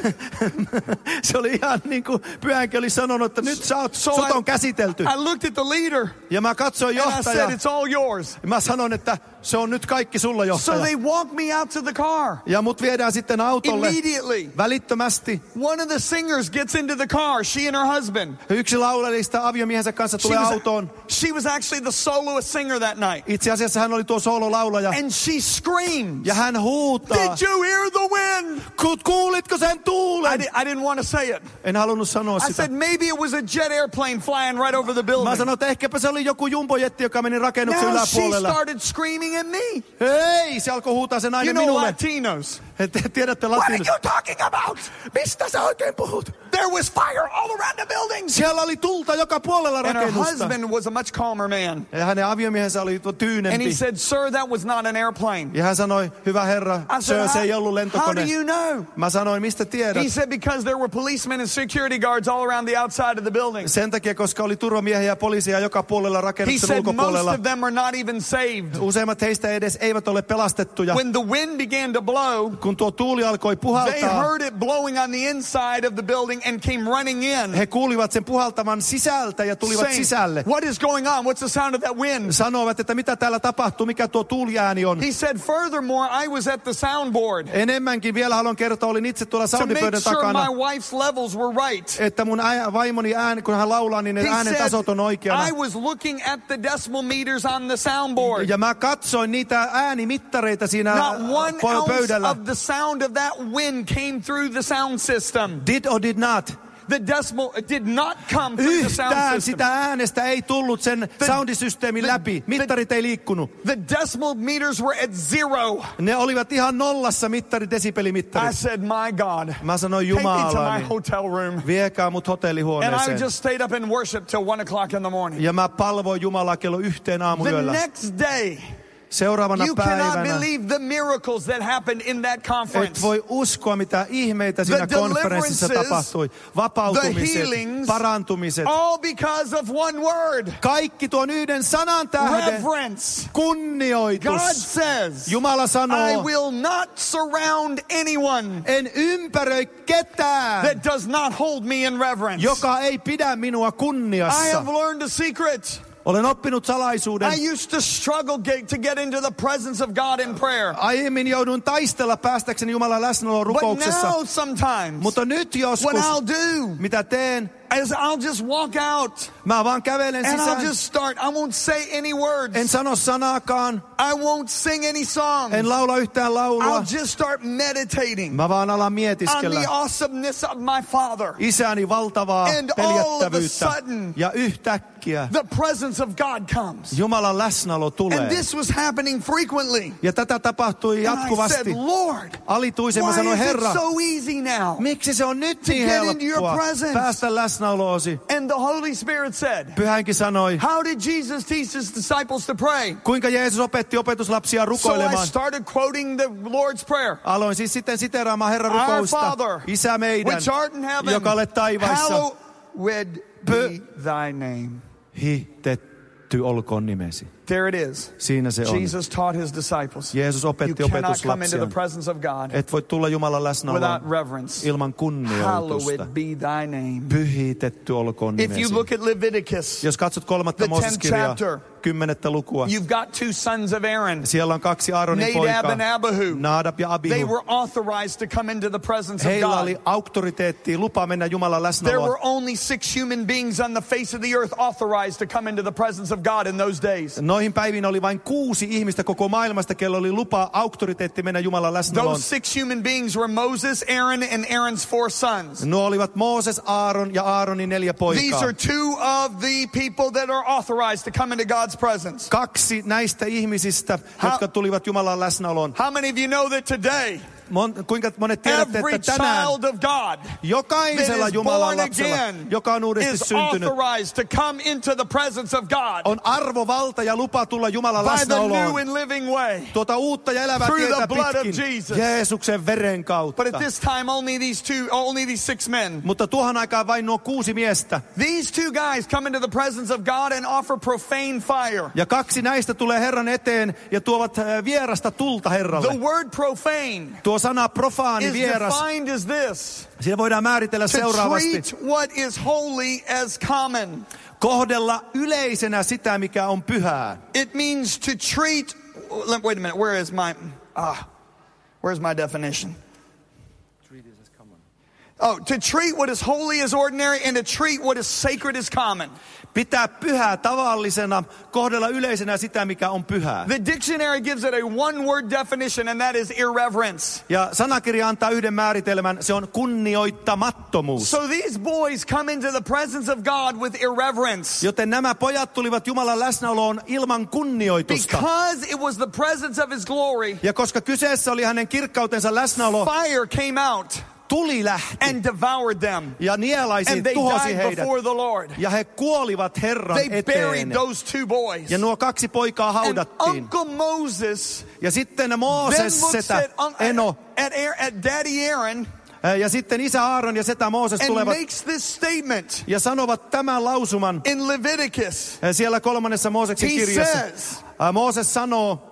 Se oli ihan niin kuin Pyhänkin oli sanonut, että nyt sä oot, So sut I- on käsitelty. I looked at the leader Ja mä katsoin and I johtajaa. said, it's all yours. Ja mä sanon, että se on nyt kaikki sulla, So johtaja. they walked me out to the car. Ja mut viedään sitten autolle Immediately, välittömästi. one of the singers gets into the car, she and her husband. Yksi laulelista aviomiehensä kanssa She tulee was, autoon. she was actually the soloist singer that night. Itse asiassa hän oli tuo soololaulaja. And she screams, Ja hän huutaa. did you hear the wind? Ku- Kuulitko sen I, tuulen? di- I didn't want to say it. En halunnut sanoa I sitä. said, maybe it was a jet airplane flying right over the Mä building. sanoin, että ehkäpä se oli joku jumbojetti, joka meni rakennuksen Now she yläpuolella. started screaming shouting at me. Hei, se alkoi huutaa se You nainen know minulle. Latinos. Te tiedätte What are latinos. you talking about? Mistä sä oikein puhut? There was fire all around the building. Siellä oli tulta joka puolella And her rakennusta. husband was a much calmer man. Ja hänen aviomiehensä oli And tyynempi. he said, sir, that was not an airplane. Ja hän sanoi, hyvä herra, I se, said, se ei how, ollut how do lentokone. you know? Mä sanoin, mistä tiedät? He said, because there were policemen and security guards all around the outside of the building. Sen takia, koska oli turvamiehiä ja poliisia joka puolella He rakennuksen said, most ulkopuolella. of them are not even saved. Useimmat heistä edes eivät ole pelastettuja. When the wind began to blow, Kun tuo tuuli alkoi they puhaltaa, heard it blowing on the inside of the building and came running in, he kuulivat sen puhaltavan sisältä ja tulivat saying, sisälle. what is going on? What's the sound of that wind? Sanoivat, että mitä täällä tapahtuu, mikä tuo tuuliääni on. He said, furthermore, I was at the soundboard Enemmänkin vielä haluan kertoa, olin itse tuolla to make soundipöydän sure takana, my wife's levels were right. että mun ä- vaimoni ääni, kun hän laulaa, niin ne He äänen said, tasot on oikeana. I was looking at the decimal meters on the soundboard. Ja mä katsoin niitä äänimittareita siinä Not one pö- ounce pöydällä. of the sound of that wind came through the sound system. Did or did not? The decimal did not come through the sound Yhtään system. sitä äänestä ei tullut sen The- soundisysteemin the- läpi. Mittarit ei liikkunut. The decimal meters were at zero. Ne olivat ihan nollassa mittarit, I desibelimittarit. said, my God, Mä sanoin take me to my Jumalani, hotel room. viekää mut And I hotellihuoneeseen. just stayed up in worship till one o'clock in the morning. Ja mä palvoin Jumalaa kello yhteen The aamuyöllä. next day, Seuraavana you cannot päivänä believe the miracles that happened in that et conference. voi uskoa, mitä ihmeitä siinä The konferenssissa deliverances, tapahtui. The Vapautumiset, healings, parantumiset. all because of one word. Kaikki tuon yhden sanan tähden. Reverence. God Kunnioitus. says, Jumala I sanoo, will not surround anyone en ympäröi ketään, that does not hold me in reverence. joka ei pidä minua I kunniassa. have learned a secret. Olen oppinut salaisuuden. I used to struggle get, to get into the presence of God in prayer. Aiemmin joudun taistella päästäkseni Jumalan läsnäoloon But rukouksessa. now sometimes, Mutta nyt joskus, what I'll do mitä teen? is I'll just walk out Mä vaan kävelen and I'll sisään. just start. I won't say any words. En sano sanaakaan. I won't sing any songs. En laula yhtään laulua. I'll just start meditating Mä vaan alan on mietiskellä the awesomeness of my Father. isäni valtavaa And all of a peljättävyyttä. sudden, Ja yhtäkkiä the presence of God comes. Jumalan läsnäolo And tulee. this was happening frequently. Ja tätä tapahtui And I said, jatkuvasti. Lord, Alituisen mä why sanoin, is it Herra, so easy now? miksi se on nyt niin get into your helppoa presence? päästä läsnäoloosi? And the Holy Spirit said, Pyhänkin sanoi, how did Jesus teach his disciples to pray? kuinka Jeesus opetti opetuslapsia So I rukoilemaan. started quoting the Lord's Prayer. Aloin siis sitten siteraamaan Herran Our rukousta. Father, Isä meidän, which art in heaven, joka olet taivaissa, hallowed be thy name. hitetty olkoon nimesi. There it is. Siinä se on. Jesus taught his disciples. Jeesus You opetti cannot come into the opetuslapsia. presence of God Et voi tulla Jumalan läsnäoloon without reverence. ilman kunnioitusta. Hallowed be thy name. Pyhitetty olkoon If you nimesi. look at Leviticus, Jos katsot kolmatta the tenth Mooseskirjaa, chapter, kymmenettä lukua, you've got two sons of Aaron, siellä on kaksi Aaronin Nadab poikaa, and Abihu. Nadab ja They Abihu. were authorized to come into the presence of Heillä God. oli auktoriteetti, lupa mennä Jumalan There were läsnäoloon. only six human beings on the face of the earth authorized to come into the presence of God in those days. Noihin päiviin oli vain kuusi ihmistä koko maailmasta, kello oli lupa, auktoriteetti mennä Jumalan läsnäoloon. Those six human beings were Moses, Aaron, and Aaron's four sons. Nuo olivat Mooses, Aaron ja Aaronin neljä These poikaa. are two of the people that are authorized to come into God's presence. Kaksi näistä ihmisistä, jotka tulivat Jumalan läsnäoloon. How many of you know that today, Mon, kuinka monet tiedätte, every että tänään child of God jokaisella that is Jumalan born lapsella, again joka on uudesti is syntynyt, authorized to come into the presence of God on arvo, valta ja lupa tulla Jumalan by the läsnäoloon. new and living way. Tuota uutta ja elävää Through the tietä blood of pitkin Jesus. Jeesuksen veren kautta. But at this time, only these two, only these six men. Mutta tuohon aikaan vain nuo kuusi miestä. These two guys come into the presence of God and offer profane fire. Ja kaksi näistä tulee Herran eteen ja tuovat äh, vierasta tulta Herralle. The word profane Tuo sana profaani, is vieras, defined as this: siinä voidaan määritellä to seuraavasti. treat what is holy as common. Kohdella yleisenä sitä, mikä on pyhää. It means to treat. Wait a minute. Where is my? Ah, where's my definition? Oh, to treat what is holy as ordinary and to treat what is sacred as common. Pitää pyhää tavallisena, kohdella yleisenä sitä, mikä on pyhää. The dictionary gives it a one-word definition, and that is irreverence. Ja sanakirja antaa yhden määritelmän, se on kunnioittamattomuus. So these boys come into the presence of God with irreverence. Joten nämä pojat tulivat Jumalan läsnäoloon ilman kunnioitusta. Because it was the presence of his glory. Ja koska kyseessä oli hänen kirkkautensa läsnäolo, fire came out. Tuli lähti and devoured them. Ja nielaisi, and they tuhosi died heidät. Before the Lord. Ja he kuolivat Herran they eteen. buried those two boys. Ja nuo kaksi poikaa haudattiin. And Uncle Moses ja sitten Mooses setä Eno. At, at Daddy Aaron. Ja sitten isä Aaron ja setä Mooses tulevat makes this statement ja sanovat tämän lausuman in Leviticus. Siellä kolmannessa Mooseksen kirjassa. Says, Mooses sanoo,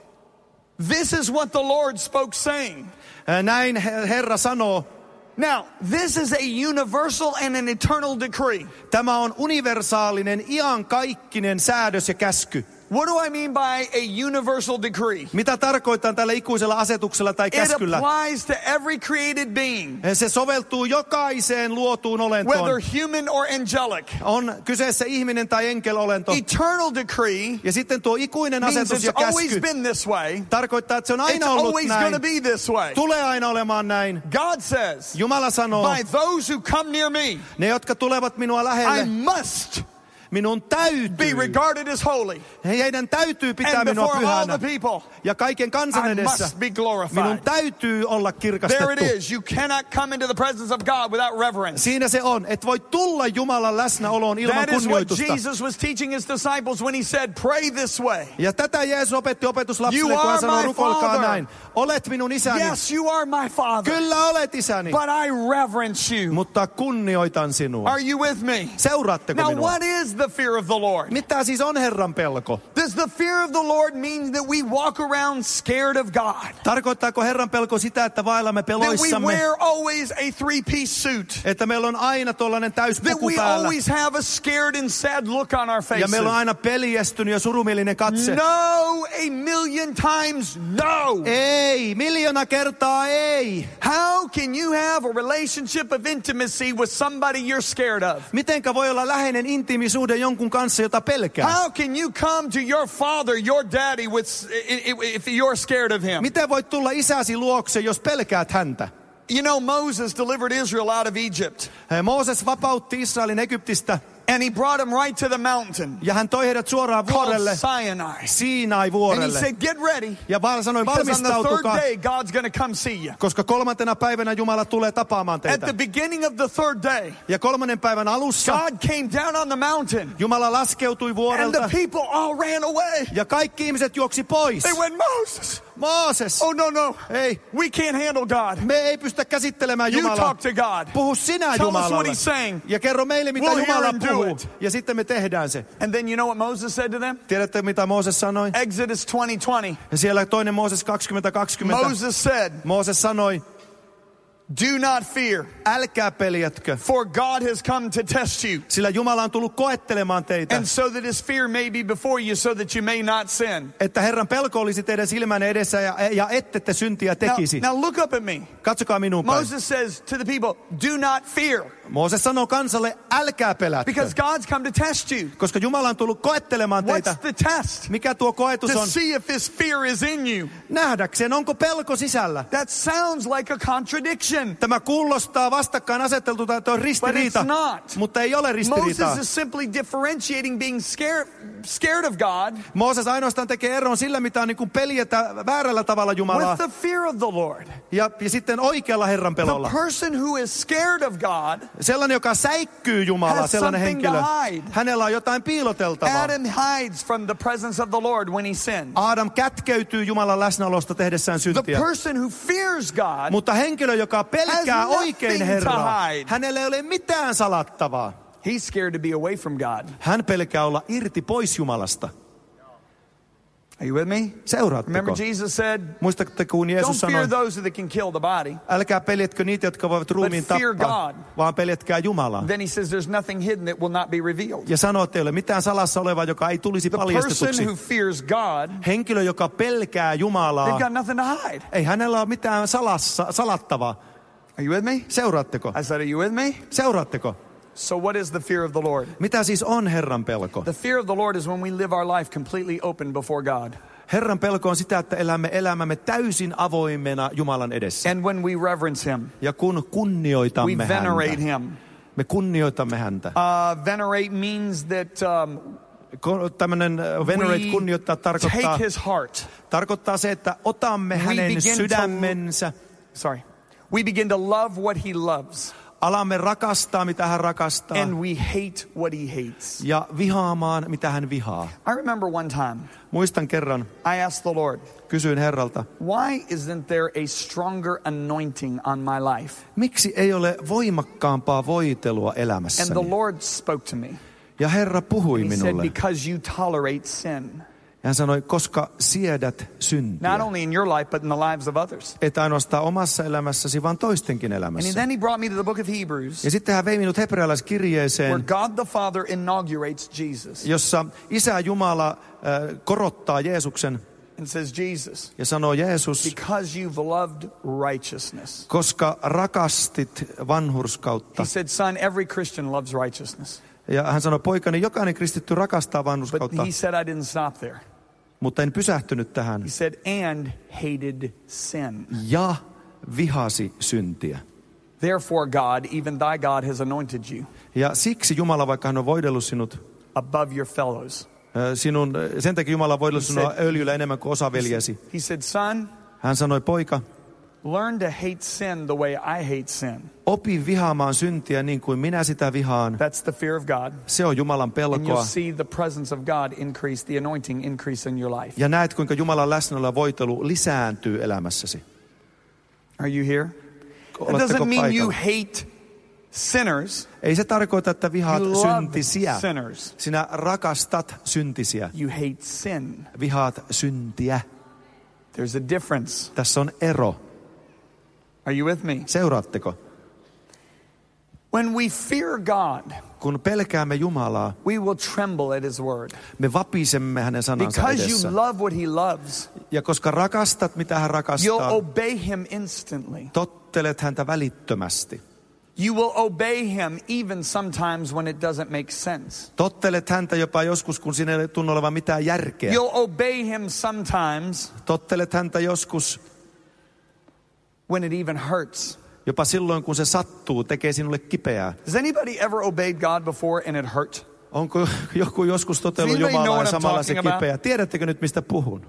this is what the Lord spoke saying. Näin Herra sanoo. Now, this is a universal and an eternal decree. Tämä on universaalinen, iankaikkinen säädös ja käsky. What do I mean by a universal decree? Mitä tarkoittaa tällä ikuisella asetuksella tai käskyllä? It applies to every created being. Se soveltuu jokaiseen luotuun olentoon. Whether human or angelic. On kyseessä ihminen tai enkelolento. Eternal decree. Ja sitten tuo ikuinen asetus ja käsky. Always been this way. Tarkoittaa, että se on aina ollut näin. näin. Be this way. Tulee aina olemaan näin. God says. Jumala sanoo. By those who come near me. Ne, jotka tulevat minua lähelle. I must. Minun täytyy. Be regarded as holy. Heidän täytyy pitää minua pyhänä. Ja kaiken kansan edessä. Minun täytyy olla kirkastettu. There it is. You cannot come into the presence of God without reverence. Siinä se on, et voi tulla Jumalan läsnäoloon ilman kunnioitusta. That is what Jesus was teaching his disciples when he said, pray this way. Ja tätä Jeesus opetti opetuslapsille, kun hän sanoi, rukoilkaa näin. Olet minun isäni. Yes, you are my father. Kyllä olet isäni. But I reverence you. Mutta kunnioitan sinua. Are you with me? Seuraatteko now, minua? What is the fear of the Lord? Mitä siis on Herran pelko? Does the fear of the Lord mean that we walk around scared of God? Tarkoittaako Herran pelko sitä, että vaellamme peloissamme? That we wear always a three-piece suit. Että meillä on aina tollainen täyspuku päällä. That we always have a scared and sad look on our faces. Ja meillä on aina peljestynyt ja surumielinen katse. No, a million times no. Ei, miljoona kertaa ei. How can you have a relationship of intimacy with somebody you're scared of? Mitenkä voi olla läheinen intiimisuhde jonkun kanssa, jota pelkää? How can you come to your father, your daddy, with, if you're scared of him? Miten voit tulla isäsi luokse, jos pelkäät häntä? You know, Moses delivered Israel out of Egypt. Mooses vapautti Israelin Egyptistä. And he brought them right to the mountain. Ja hän toi heidät suoraan vuorelle. Sinai. Sinai vuorelle. And he said, get ready. Ja vaan sanoi, valmistautukaa. Day, God's going to come see you. Koska kolmantena päivänä Jumala tulee tapaamaan teitä. At the beginning of the third day. Ja kolmannen päivän alussa. God came down on the mountain. Jumala laskeutui vuorelta. And the people all ran away. Ja kaikki ihmiset juoksi pois. They went, Moses. Moses. Oh no no. Ei. We can't handle God. Me ei pystytä käsittelemään Jumalaa. You talk to God. Puhu sinä Tell Jumalalle. us what he's saying. Ja kerro meille mitä we'll Jumala puhuu. Ja sitten me tehdään se. And then you know what Moses said to them? Tiedätte mitä Mooses sanoi? Exodus twenty twenty. Ja siellä toinen Mooses kaksikymmentä kaksikymmentä. Moses said. Mooses sanoi. Do not fear. Älkää peljätkö. For God has come to test you. Sillä Jumala on tullut koettelemaan teitä. And so that his fear may be before you so that you may not sin. Että Herran pelko olisi teidän silmänne edessä ja, ja ette te syntiä tekisi. Now, now look up at me. Katsokaa minuun päin. Moses says to the people, do not fear. Mooses sanoo kansalle, älkää pelätkö. Because God's come to test you. Koska Jumala on tullut koettelemaan teitä. What's the test? Mikä tuo koetus on? To see if his fear is in you. Nähdäkseen, onko pelko sisällä. That sounds like a contradiction. Tämä kuulostaa vastakkain aseteltu, tai on ristiriita. But it's not. Mutta ei ole ristiriitaa. Moses is simply differentiating being scared, scared of God. Mooses ainoastaan tekee eron sillä, mitä on niin kuin peljetä väärällä tavalla Jumalaa. With the fear of the Lord. Ja, ja sitten oikealla Herran pelolla. The person who is scared of God. Sellainen, joka säikkyy Jumalaa, sellainen henkilö. Hänellä on jotain piiloteltavaa. Adam hides from the presence of the Lord when he sins. Adam kätkeytyy Jumalan läsnäolosta tehdessään syntiä. The person who fears God. Mutta henkilö, joka pelkää oikein Herraa, hänellä ei ole mitään salattavaa. He's scared to be away from God. Hän pelkää olla irti pois Jumalasta. Are you with me? Seuraatteko? Remember Jesus said, muistatteko, kun Jeesus sanoi, don't fear those that can kill the body. Älkää peljetkö niitä, jotka voivat ruumiin tappaa, vaan peljetkää Jumalaa. Then he says there's nothing hidden that will not be revealed. Ja sanoo, että ei ole mitään salassa olevaa, joka ei tulisi paljastetuksi. The person who fears God, henkilö, joka pelkää Jumalaa, they've got nothing to hide. Ei hänellä ole mitään salassa, salattavaa. Are you with me? Seuraatteko? I said, are you with me? Seuraatteko? So what is the fear of the Lord? Mitä siis on Herran pelko? The fear of the Lord is when we live our life completely open before God. Herran pelko on sitä, että elämme elämämme täysin avoimena Jumalan edessä. And when we reverence him. Ja kun kunnioitamme we venerate häntä. him. Me kunnioitamme häntä. Uh, venerate means that um, tämmöinen venerate kunnioittaa tarkoittaa take his heart. Tarkoittaa se, että otamme hänen sydämensä. To, sorry. We begin to love what he loves. Alamme rakastaa, mitä hän rakastaa. And we hate what he hates. Ja vihaamaan, mitä hän vihaa. I remember one time. Muistan kerran. I asked the Lord. Kysyin Herralta. Why isn't there a stronger anointing on my life? Miksi ei ole voimakkaampaa voitelua elämässäni? And the Lord spoke to me. Ja Herra puhui and he minulle. Said, because you tolerate sin. Hän sanoi, koska siedät syntiä. Not only in your life, but in the lives of others. Et ainoastaan omassa elämässäsi, vaan toistenkin elämässä. And then he brought me to the book of Hebrews. Ja sitten hän vei minut hebrealaiskirjeeseen, where God the Father inaugurates Jesus. Jossa Isä Jumala äh, korottaa Jeesuksen. And says Jesus. Ja sanoo Jeesus. Because you've loved righteousness. Koska rakastit vanhurskautta. He said, son, every Christian loves righteousness. Ja hän sanoi, poikani, jokainen kristitty rakastaa vanhurskautta. But he said, I didn't stop there. Mutta en pysähtynyt tähän. He said, and hated sin. Ja vihasi syntiä. Therefore God, even thy God, has anointed you. Ja siksi Jumala, vaikka hän on voidellut sinut above your fellows. Sinun, sen takia Jumala on voidellut sinua öljyllä enemmän kuin osa veljesi. He said, son, hän sanoi, poika, learn to hate sin the way I hate sin. Opi vihaamaan syntiä niin kuin minä sitä vihaan. That's the fear of God. Se on Jumalan pelkoa. And you'll see the presence of God increase, the anointing increase in your life. Ja näet, kuinka Jumalan läsnäolo ja voitelu lisääntyy elämässäsi. Are you here? It doesn't mean you hate sinners. Ei se tarkoita, että vihaat you syntisiä. Sinners. Sinä rakastat syntisiä. You hate sin. Vihaat syntiä. There's a difference. Tässä on ero. Are you with me? Seuraatteko? When we fear God, kun pelkäämme Jumalaa, we will tremble at his word. Me vapisemme hänen sanansa Because edessä. you love what he loves, ja koska rakastat, mitä hän rakastaa, you'll obey him instantly. Tottelet häntä välittömästi. You will obey him even sometimes when it doesn't make sense. Tottelet häntä jopa joskus, kun siinä ei tunnu olevan mitään järkeä. You'll obey him sometimes. Tottelet häntä joskus, when it even hurts. Jopa silloin, kun se sattuu, tekee sinulle kipeää. Has anybody ever obeyed God before and it hurt? Onko joku joskus totellut Jumalaa ja samalla se kipeää? Tiedättekö nyt, mistä puhun?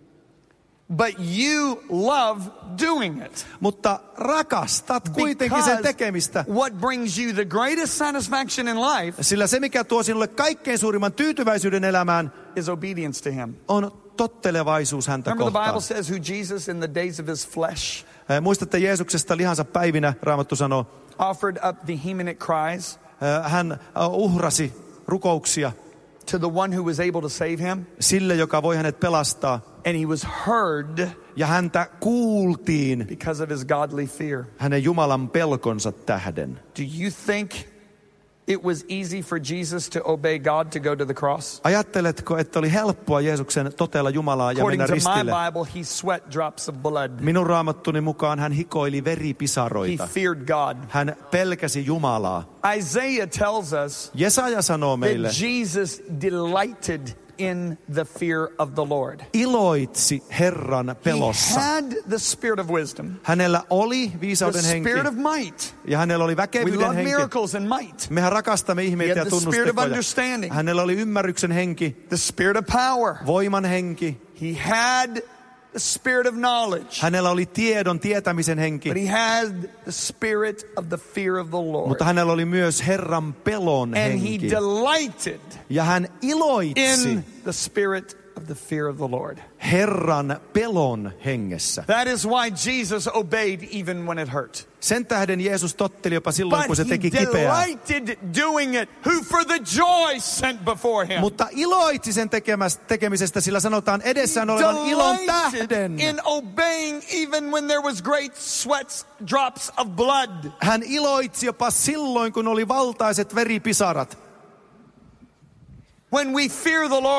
But you love doing it. Mutta rakastat kuitenkin sen tekemistä. What brings you the greatest satisfaction in life? Sillä se, mikä tuo sinulle kaikkein suurimman tyytyväisyyden elämään, is obedience to him. On tottelevaisuus häntä Remember kohtaan. The Bible says who Jesus in the days of his flesh. Muistatte Jeesuksesta lihansa päivinä, Raamattu sanoo. Offered up vehement cries. Hän uhrasi rukouksia. To the one who was able to save him. Sille, joka voi hänet pelastaa. And he was heard. Ja häntä kuultiin. Because of his godly fear. Hänen Jumalan pelkonsa tähden. Do you think it was easy for Jesus to obey God to go to the cross? Ajatteletko, että oli helppoa Jeesuksen totella Jumalaa ja mennä ristille? According to my Bible, he sweat drops of blood. Minun raamattuni mukaan hän hikoili veripisaroita. He feared God. Hän pelkäsi Jumalaa. Isaiah tells us Jesaja sanoo meille, that Jesus delighted in the fear of the Lord. Iloitsi Herran pelossa. He had the spirit of wisdom. Hänellä oli viisauden henki. The spirit of might. Ja hänellä oli väkevyyden We love henki. miracles and might. Mehän rakastamme ihmeitä ja tunnustekoja. Hänellä oli ymmärryksen henki. The spirit of power. Voiman henki. He had the spirit of knowledge. Hänellä oli tiedon, tietämisen henki. But he had the spirit of the fear of the Lord. Mutta hänellä oli myös Herran pelon and henki. he delighted ja hän iloitsi in the spirit of the fear of the Lord. Herran pelon hengessä. That is why Jesus obeyed even when it hurt. Sen tähden Jeesus totteli jopa silloin, But kun se teki kipeää. he delighted doing it, who for the joy sent before him. Mutta iloitsi sen tekemisestä, sillä sanotaan edessään olevan ilon tähden. In obeying even when there was great sweats, drops of blood. Hän iloitsi jopa silloin, kun oli valtaiset veripisarat. When we fear the Lord,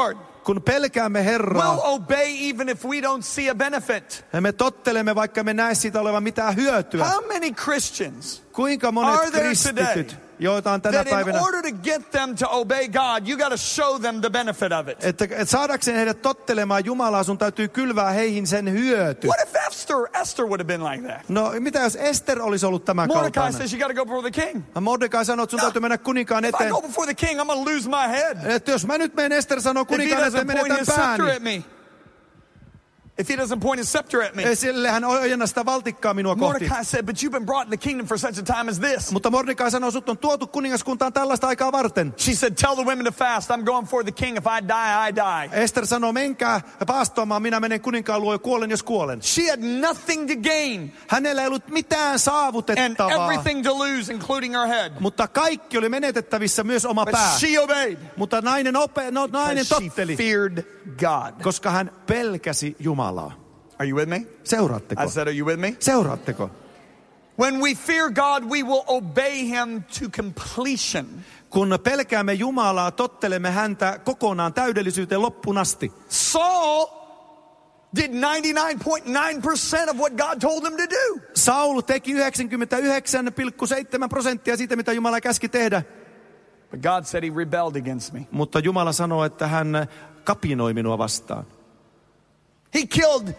kun pelkäämme Herraa, we'll obey even if we don't see a benefit. Ja me tottelemme, vaikka me näe siitä olevan mitään hyötyä. How many Christians Kuinka monet kristityt, joita on tänä päivänä, in order to get them to obey God, you got to show them the benefit of it. Että, että saadakseen heidät tottelemaan Jumalaa, sun täytyy kylvää heihin sen hyöty. What if Esther, Esther would have been like that? No, mitä jos Ester olisi ollut tämän kaltainen? Mordecai says you got to go before the king. Mordecai sanoo, että sun no, täytyy mennä kuninkaan eteen. If I go before the king, I'm going to lose my head. Että jos mä nyt menen, Ester sanoo kuninkaan eteen, menetän pääni. If he doesn't point his scepter at me. Sille hän ojenna sitä valtikkaa minua kohti. Mordecai said, but you've been brought in the kingdom for such a time as this. Mutta Mordecai sanoo, sut on tuotu kuningaskuntaan tällaista aikaa varten. She said, tell the women to fast. I'm going for the king. If I die, I die. Ester sanoo, menkää paastoamaan, minä menen kuninkaan luo ja kuolen, jos kuolen. She had nothing to gain. Hänellä ei ollut mitään saavutettavaa. And everything to lose, including her head. Mutta kaikki oli menetettävissä, myös oma but pää. She obeyed. Mutta nainen, ope, no, nainen totteli, she feared God. Koska hän pelkäsi Jumalaa. Are you with me? Seuraatteko? I said, are you with me? Seuraatteko? When we fear God, we will obey him to completion. Kun pelkäämme Jumalaa, tottelemme häntä kokonaan täydellisyyteen loppuun asti. Saul did ninety-nine point nine percent of what God told him to do. Saul teki yhdeksänkymmentäyhdeksän pilkku seitsemän prosenttia siitä, mitä Jumala käski tehdä. But God said he rebelled against me. Mutta Jumala sanoi, että hän kapinoi minua vastaan. He killed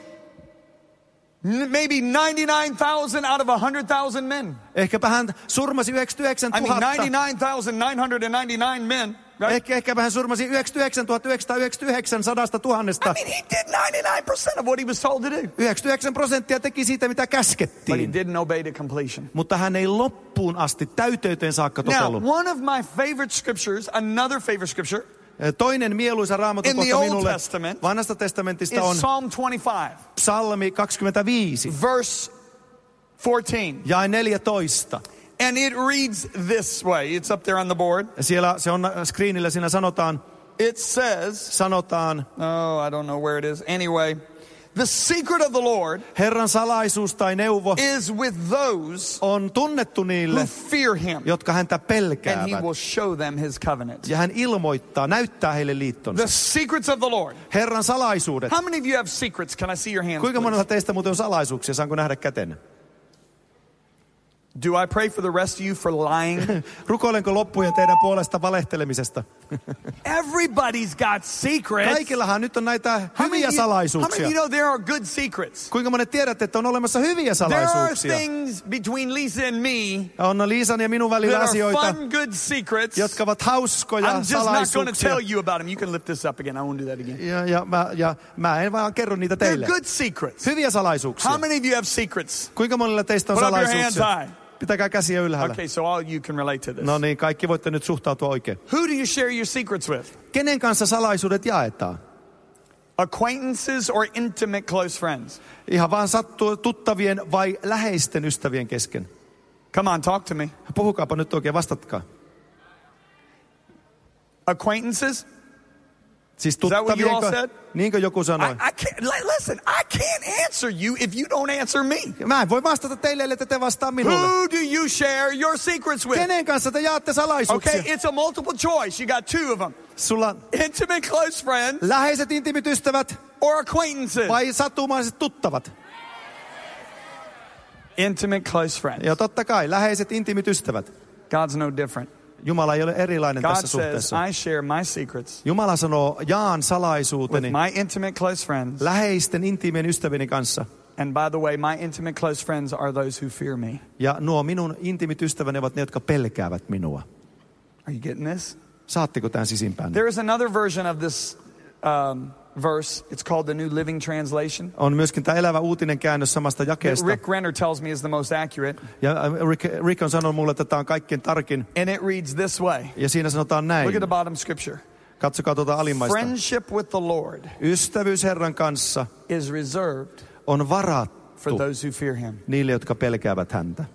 maybe ninety-nine thousand out of one hundred thousand men. Ehkäpä hän surmasi yhdeksänkymmentäyhdeksän tuhatta. I mean ninety-nine thousand nine hundred ninety-nine men. Right? Ehkä, ehkäpä hän surmasi yhdeksänkymmentäyhdeksän tuhatta yhdeksänsataayhdeksänkymmentäyhdeksän sadasta tuhannesta. I mean, he did ninety-nine percent of what he was told to do. yhdeksänkymmentäyhdeksän prosenttia teki siitä, mitä käskettiin. But he didn't obey to completion. Mutta hän ei loppuun asti täyteyteen saakka totellut. Now, one of my favorite scriptures, another favorite scripture, toinen mieluisa raamatun kohta minulle Testament, Vanhasta testamentista on Psalm twenty-five, Psalmi kaksikymmentäviisi, verse fourteen. Jae neljätoista. And it reads this way. It's up there on the board. Siellä se on screenillä, siinä sanotaan. It says. Sanotaan. Oh, I don't know where it is. Anyway. The secret of the Lord Herran salaisuus tai neuvo is with those on tunnettu niille, who fear him, jotka häntä pelkäävät. And he will show them his covenant. Ja hän ilmoittaa, näyttää heille liittonsa. The secrets of the Lord. Herran salaisuudet. How many of you have secrets? Can I see your hands? Kuinka monella teistä muuten on salaisuuksia? Saanko nähdä kätenne? Do I pray for the rest of you for lying? Rukoilenko loppujen teidän puolesta valehtelemisesta? Everybody's got secrets. Kaikillahan nyt on näitä hyviä salaisuuksia. How many of you know there are good secrets? Kuinka monet tiedätte, että on olemassa hyviä salaisuuksia? There are things between Lisa and me. On Liisan ja minun välillä asioita, fun, good secrets, jotka ovat hauskoja I'm just salaisuuksia. not going to tell you about them. You can lift this up again. I won't do that again. Ja, ja, mä, ja mä en vaan kerro niitä teille. They're good secrets. Hyviä salaisuuksia. How many of you have secrets? Kuinka monella teistä on Put salaisuuksia? up your hands high. Pitäkää käsiä ylhäällä. Okay, so all you can relate to this. No niin, kaikki voitte nyt suhtautua oikein. Who do you share your secrets with? Kenen kanssa salaisuudet jaetaan? Acquaintances or intimate close friends? Ihan vaan sattuu tuttavien vai läheisten ystävien kesken? Come on, talk to me. Puhukaapa nyt oikein, vastatkaa. Acquaintances? Siis tuttavien kanssa. Niinkö joku sanoi? I, I can't, listen, I can't answer you if you don't answer me. Mä en voi vastata teille, ellei te vastaa minulle. Who do you share your secrets with? Kenen kanssa te jaatte salaisuuksia? Okay, it's a multiple choice. You got two of them. Sulla intimate close friends. Läheiset intimit ystävät. Or acquaintances. Vai sattumaiset tuttavat? Intimate close friends. Ja totta kai, läheiset intimit ystävät. God's no different. Jumala ei ole erilainen God tässä suhteessa. says, I share my secrets Jumala sanoo, jaan salaisuuteni with my intimate close friends. Läheisten intiimien ystävieni kanssa. And by the way, my intimate close friends are those who fear me. Ja nuo minun intimit ystäväni ovat ne, jotka pelkäävät minua. Are you getting this? Saatteko tämän sisimpään? There is another version of this um, verse. It's called the New Living Translation. On myöskin tämä elävä uutinen käännös samasta jakeesta. Rick Renner tells me is the most accurate. Ja Rick, Rick on sanonut mulle, että tämä on kaikkein tarkin. And it reads this way. Ja siinä sanotaan näin. Look at the bottom scripture. Katsokaa tuota alimmaista. Friendship with the Lord. Ystävyys Herran kanssa is reserved on varattu for those who fear him. Niille, jotka pelkäävät häntä.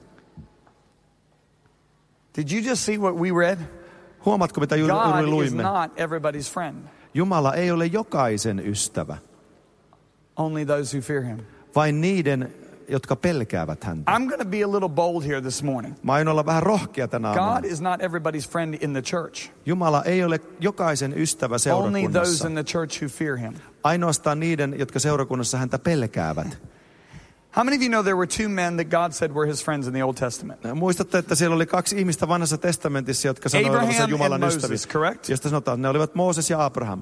Did you just see what we read? Huomaatko, mitä juuri luimme? God is not everybody's friend. Jumala ei ole jokaisen ystävä. Only those who fear him. Vain niiden jotka pelkäävät häntä. I'm going to be a little bold here this morning. Mä aion olla vähän rohkea tänä aamuna. God is not everybody's friend in the church. Jumala ei ole jokaisen ystävä seurakunnassa. Only those in the church who fear him. Ainoastaan niiden, jotka seurakunnassa häntä pelkäävät. How many of you know there were two men that God said were his friends in the Old Testament? Muistatte, että siellä oli kaksi ihmistä vanhassa testamentissa, jotka sanoivat Jumalan ystävistä. Josta sanotaan, että ne olivat Mooses ja Abraham.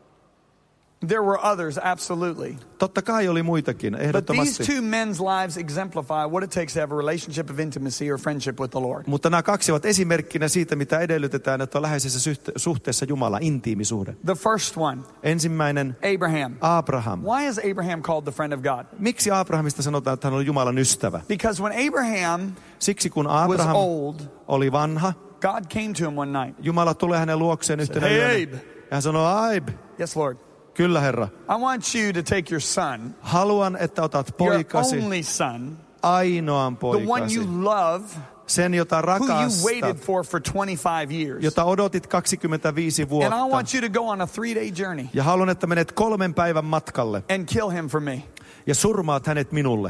There were others, absolutely. Totta kai oli muitakin, ehdottomasti. But these two men's lives exemplify what it takes to have a relationship of intimacy or friendship with the Lord. Mutta nämä kaksi ovat esimerkkinä siitä, mitä edellytetään, että on läheisessä suhteessa Jumala, intiimisuhde. The first one. Ensimmäinen. Abraham. Abraham. Why is Abraham called the friend of God? Miksi Abrahamista sanotaan, että hän oli Jumalan ystävä? Because when Abraham Siksi kun Abraham was old, oli vanha, God came to him one night. Jumala tulee hänen luokseen yhtenä yönä. Hey, Abe. Ja hän sanoi, Abe. Yes, Lord. Kyllä, Herra. I want you to take your son. Haluan, että otat poikasi. Your only son. Ainoan poikasi. The one you love. Sen, jota rakastat. Who you waited for for twenty-five years. Jota odotit kaksikymmentäviisi vuotta. And I want you to go on a three-day journey. Ja haluan, että menet kolmen päivän matkalle. And kill him for me. Ja surmaat hänet minulle.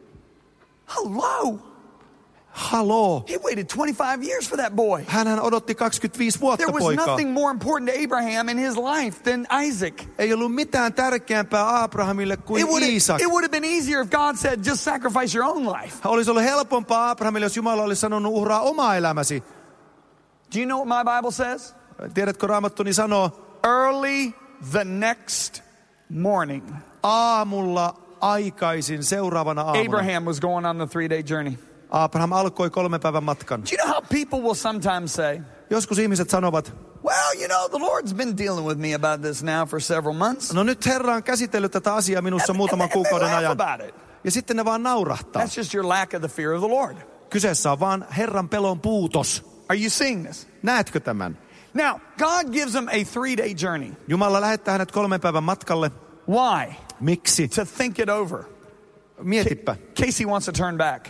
Hello. Haloo. He waited twenty-five years for that boy. Hänhän odotti kaksikymmentäviisi vuotta poikaa. There was nothing more important to Abraham in his life than Isaac. Ei ollut mitään tärkeämpää Abrahamille kuin Iisak. It would have been easier if God said, just sacrifice your own life. Olisi ollut helpompaa Abrahamille, jos Jumala olisi sanonut, uhraa oma elämäsi. Do you know what my Bible says? Tiedätkö, Raamattuni sanoo? Early the next morning. Aamulla aikaisin seuraavana aamuna. Abraham was going on the three-day journey. Abraham alkoi kolmen päivän matkan. Do you know how people will sometimes say? Joskus ihmiset sanovat, well, you know, the Lord's been dealing with me about this now for several months. No nyt Herra on käsitellyt tätä asiaa minussa muutaman kuukauden ajan. Ja sitten ne vaan naurahtaa. That's just your lack of the fear of the Lord. Kyseessä on vaan Herran pelon puutos. Are you seeing this? Näetkö tämän? Now, God gives them a three-day journey. Jumala lähettää hänet kolmen päivän matkalle. Why? Miksi? To think it over. Mietipä. Casey wants to turn back.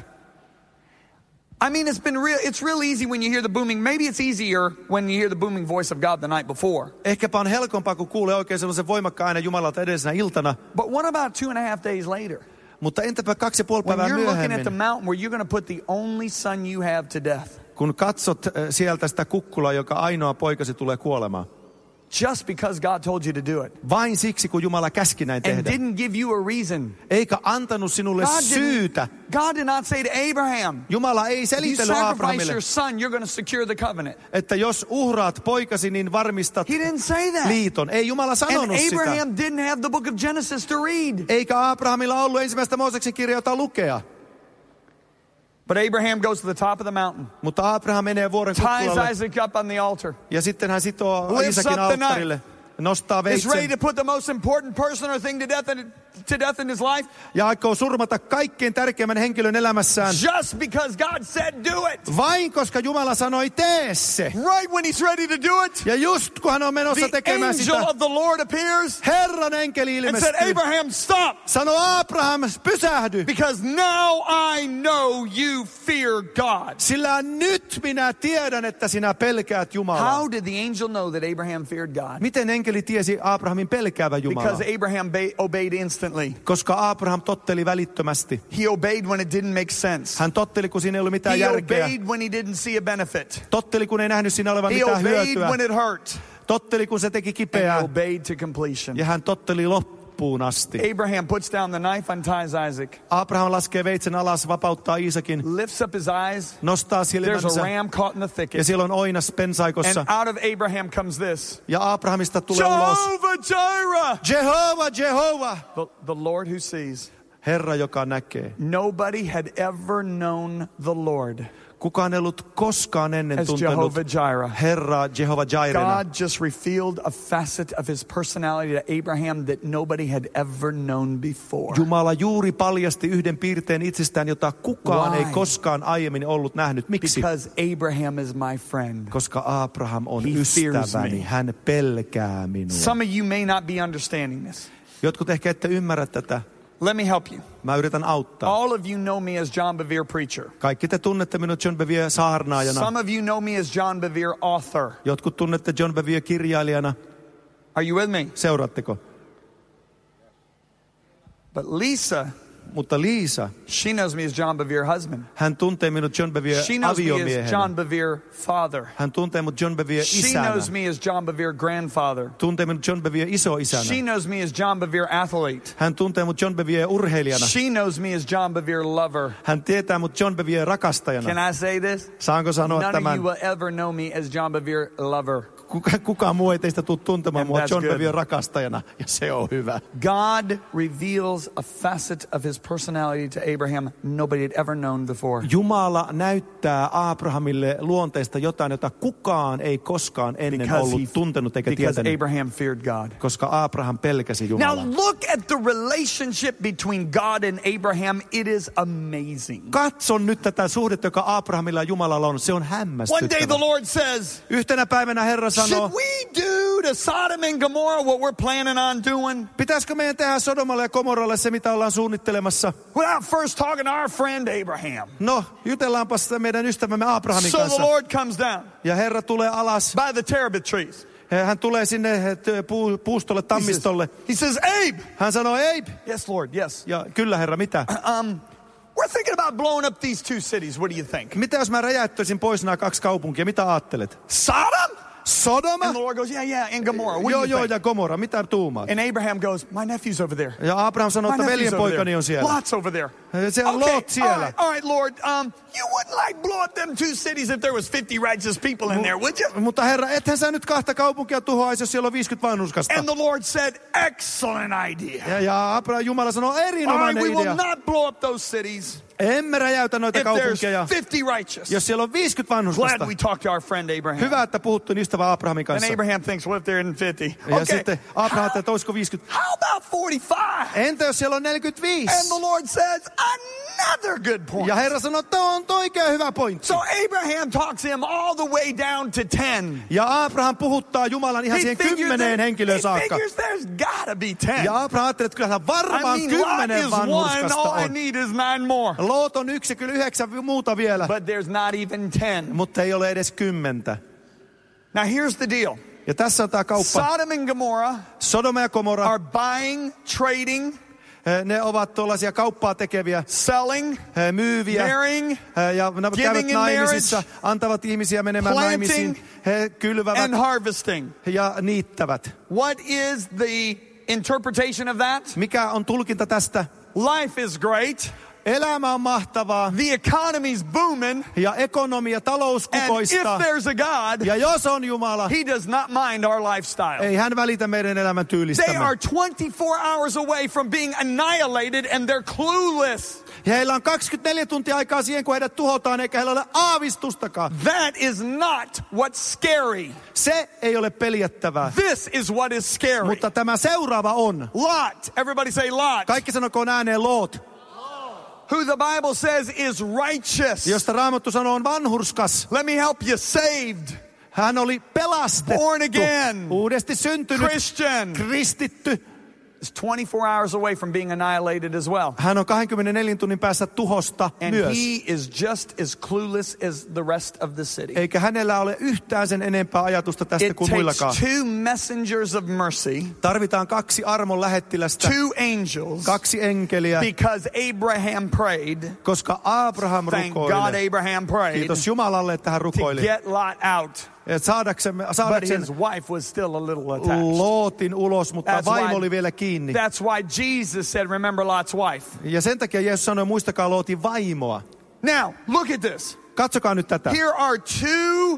I mean, it's been real. It's real easy when you hear the booming. Maybe it's easier when you hear the booming voice of God the night before. Ehkäpä on helpompaa, kun kuulee oikein sellaisen voimakkaan äänen Jumalalta edellisenä iltana. But what about two and a half days later? Mutta entäpä kaksi ja puoli päivää myöhemmin? When you're looking at the mountain where you're going to put the only son you have to death. Kun katsot sieltä sitä kukkulaa, joka ainoa poikasi tulee kuolemaan. Just because God told you to do it. Vain siksi, kun Jumala käski näin tehdä. And didn't give you a reason. Eikä antanut sinulle God syytä. God did not say to Abraham. Jumala ei selitellyt Abrahamille. Your son, you're going to secure the covenant. Että jos uhraat poikasi, niin varmistat He didn't say that. liiton. Ei Jumala sanonut And sitä. Abraham didn't have the book of Genesis to read. Eikä Abrahamilla ollut ensimmäistä Mooseksen kirjaa, jota lukea. But Abraham goes to the top of the mountain. Mutta Abraham menee vuoren kukkulalle. Ties Isaac up on the altar. Ja sitten hän sitoo Isakin alttarille. Nostaa veitsen. Is ready to put the most important person or thing to death in, to death in his life. Ja aikoo surmata kaikkein tärkeimmän henkilön elämässään. Just because God said do it. Vain koska Jumala sanoi tee se. Right when he's ready to do it. Ja just kun hän on menossa tekemään sitä. The angel of the Lord appears. Herran enkeli ilmestyy. And said, Abraham, stop. Sano Abraham, pysähdy. Because now I know you fear God. Sillä nyt minä tiedän, että sinä pelkäät Jumalaa. How did the angel know that Abraham feared God? Miten enkeli tiesi Abrahamin pelkäävän Jumalaa? Because Abraham obeyed instantly. Koska Abraham totteli välittömästi. He obeyed when it didn't make sense. Hän totteli, kun siinä ei ollut mitään he järkeä. He obeyed when he didn't see a benefit. Totteli, kun ei nähnyt siinä olevan he mitään hyötyä. He obeyed when it hurt. Totteli, kun se teki kipeää. And he obeyed to completion. Ja hän totteli loppuun asti. Abraham puts down the knife, unties Isaac. Abraham laskee veitsen alas, vapauttaa Isakin. Lifts up his eyes. Nostaa silmänsä. There's a ram caught in the thicket. Ja siellä on oinas pensaikossa. And out of Abraham comes this. Ja Abrahamista tulee ulos. Jehovah Jireh. Jehova, Jehova. The, the Lord who sees. Herra, joka näkee. Nobody had ever known the Lord. Kukaan ei ollut koskaan ennen tuntenut Herraa Jehova Jirena. God just revealed a facet of his personality to Abraham that nobody had ever known before. Jumala juuri paljasti yhden piirteen itsestään, jota kukaan Why? ei koskaan aiemmin ollut nähnyt. Miksi? Because Abraham is my friend. Koska Abraham on He ystäväni. Hän pelkää minua. Some of you may not be understanding this. Jotkut ehkä ette ymmärrä tätä. Let me help you. Mä yritän auttaa. All of you know me as John Bevere preacher. Kaikki te tunnette minut John Bevere saarnaajana. Some of you know me as John Bevere author. Jotkut tunnette John Bevere kirjailijana. Are you with me? Seuraatteko? But Lisa Mutta Liisa, she knows me as John Bevere husband. Hän tuntee minut John Bevere She knows me as aviomiehenä. John Bevere father. Hän tuntee minut John Bevere She isänä. knows me as John Bevere grandfather. Tuntee minut John Bevere isoisänä. She knows me as John Bevere athlete. Hän tuntee minut John Bevere urheilijana. She knows me as John Bevere lover. Hän tietää minut John Bevere rakastajana. Can I say this? Saanko sanoa None tämän? of you will ever know me as John Bevere lover. Kuka, kukaan muu ei teistä tule tuntemaan And mua that's John good. Bevere rakastajana. Ja se on hyvä. God reveals a facet of his personality to Abraham nobody had ever known before. Jumala näyttää Abrahamille luonteesta jotain, jota kukaan ei koskaan ennen Because ollut he- tuntenut eikä Because tietänyt. Abraham feared God. Koska Abraham pelkäsi Now Jumalaa. look at the relationship between God and Abraham. It is amazing. Katson nyt tätä suhdetta, joka Abrahamilla ja Jumalalla on. Se on One day the hämmästyttävä. Lord says, Yhtenä päivänä Herra sanoo, should we do to Sodom and Gomorrah what we're planning on doing? pitäisikö meidän tehdä Sodomalle ja Komoralle se, mitä ollaan suunnittelemassa? Without first talking to our friend Abraham. No, jutellaanpa sitä meidän ystävämme Abrahamin So the kanssa. Lord comes down Ja Herra tulee alas. by the terebinth trees. Hän tulee sinne puu, puustolle, He says, tammistolle. he says, Abe. Hän sanoo, ei. Yes, Lord, yes. Ja kyllä Herra, mitä? Um, we're thinking about blowing up these two cities. What do you think? Mitä jos mä räjäyttäisin pois nämä kaksi kaupunkia? Mitä ajattelet? Sodom? Sodoma? And the Lord goes, yeah, yeah, and Gomorrah. What Joo, do you joo, think? ja Gomorra. Mitä tuumaat? And Abraham goes, my nephew's over there. Ja Abraham sanoo, My että nephew's over veljenpoikani there. on siellä. Lot's over there. Se on Okay, Lot siellä. all right, all right, Lord. Um, you wouldn't like blow up them two cities if there was fifty righteous people in there, would you? Mutta Herra, ethän sä nyt kahta kaupunkia tuhoaisi, jos siellä on viisikymmentä vanhuskasta. And the Lord said, excellent idea. Ja, ja Abraham, Jumala sanoo, All right, erinomainen we will idea. not blow up those cities Emme räjäytä noita if there's kaupunkeja, fifty righteous. jos siellä on viisikymmentä Glad vanhuskasta. we talked to our friend Abraham. Hyvä, että puhuttiin ystävä Abrahamin And kanssa. Abraham thinks, what if there isn't fifty? Ja Okay. sitten Abraham ajattelee, että olisiko viisikymmentä. How about forty-five? Entä jos siellä on neljäkymmentäviisi? And the Lord says, another good point. Ja Herra sanoo, että on oikein hyvä pointti. So Abraham talks him all the way down to ten. Ja Abraham puhuttaa Jumalan ihan siihen figures kymmeneen that- henkilöön he saakka. figures there's gotta be ten. Ja Abraham ajattelee, että kyllä I varmaan mean, Lot kymmenen is one, vanhurskasta all I on. need is nine more. Loot on yksi, kyllä yhdeksän muuta vielä. But there's not even ten. Mutta ei ole edes kymmentä. Now here's the deal. Ja tässä on tämä kauppa. Sodom and Gomorrah Sodoma ja Gomorra, are buying, trading, ne ovat tuollaisia kauppaa tekeviä, selling, myyviä. marrying, Ja ne giving käyvät in naimisissa, marriage, antavat ihmisiä menemään planting, naimisiin. He kylvävät and harvesting. ja niittävät. What is the interpretation of that? Mikä on tulkinta tästä? Life is great. Elämä on mahtavaa The economy's booming. ja ekonomia, talous And if kukoistaa. there's a God, Ja jos on Jumala, He does not mind our lifestyle. ei hän välitä meidän elämän They tyylistämme. are twenty-four hours away from being annihilated and they're clueless. Ja heillä on kaksikymmentäneljä tuntia aikaa siihen, kun heidät tuhotaan, eikä heillä ole aavistustakaan. That is not what's scary. Se ei ole peljättävää. This is what is scary. Mutta tämä seuraava on. Lot. Everybody say Lot. Kaikki sanokoon ääneen Loot, Who the Bible says is righteous. josta Raamattu sanoo on vanhurskas. Let me help you. Saved. Hän oli pelastettu, Born again. uudesti syntynyt, Christian. kristitty. Is twenty-four hours away from being annihilated as well. Hän on kaksikymmentäneljä tunnin päässä tuhosta And myös. he is just as clueless as the rest of the city. Eikä hänellä ole yhtään sen enempää ajatusta tästä It kuin takes muillakaan. two messengers of mercy, Tarvitaan kaksi armon lähettilästä, two angels, kaksi enkeliä, because Abraham prayed. koska Abraham Thank God rukoili. Abraham prayed Kiitos Jumalalle, että hän to rukoili. get Lot out. Et saadaksemme, But saadaksemme his wife was still a little attached. Lootin ulos, mutta That's vaimo why- oli vielä kiinni. That's why Jesus said, remember Lot's wife. Ja sen takia Jeesus sanoi, muistakaa Lootin vaimoa. Now, look at this. Katsokaa nyt tätä. Here are two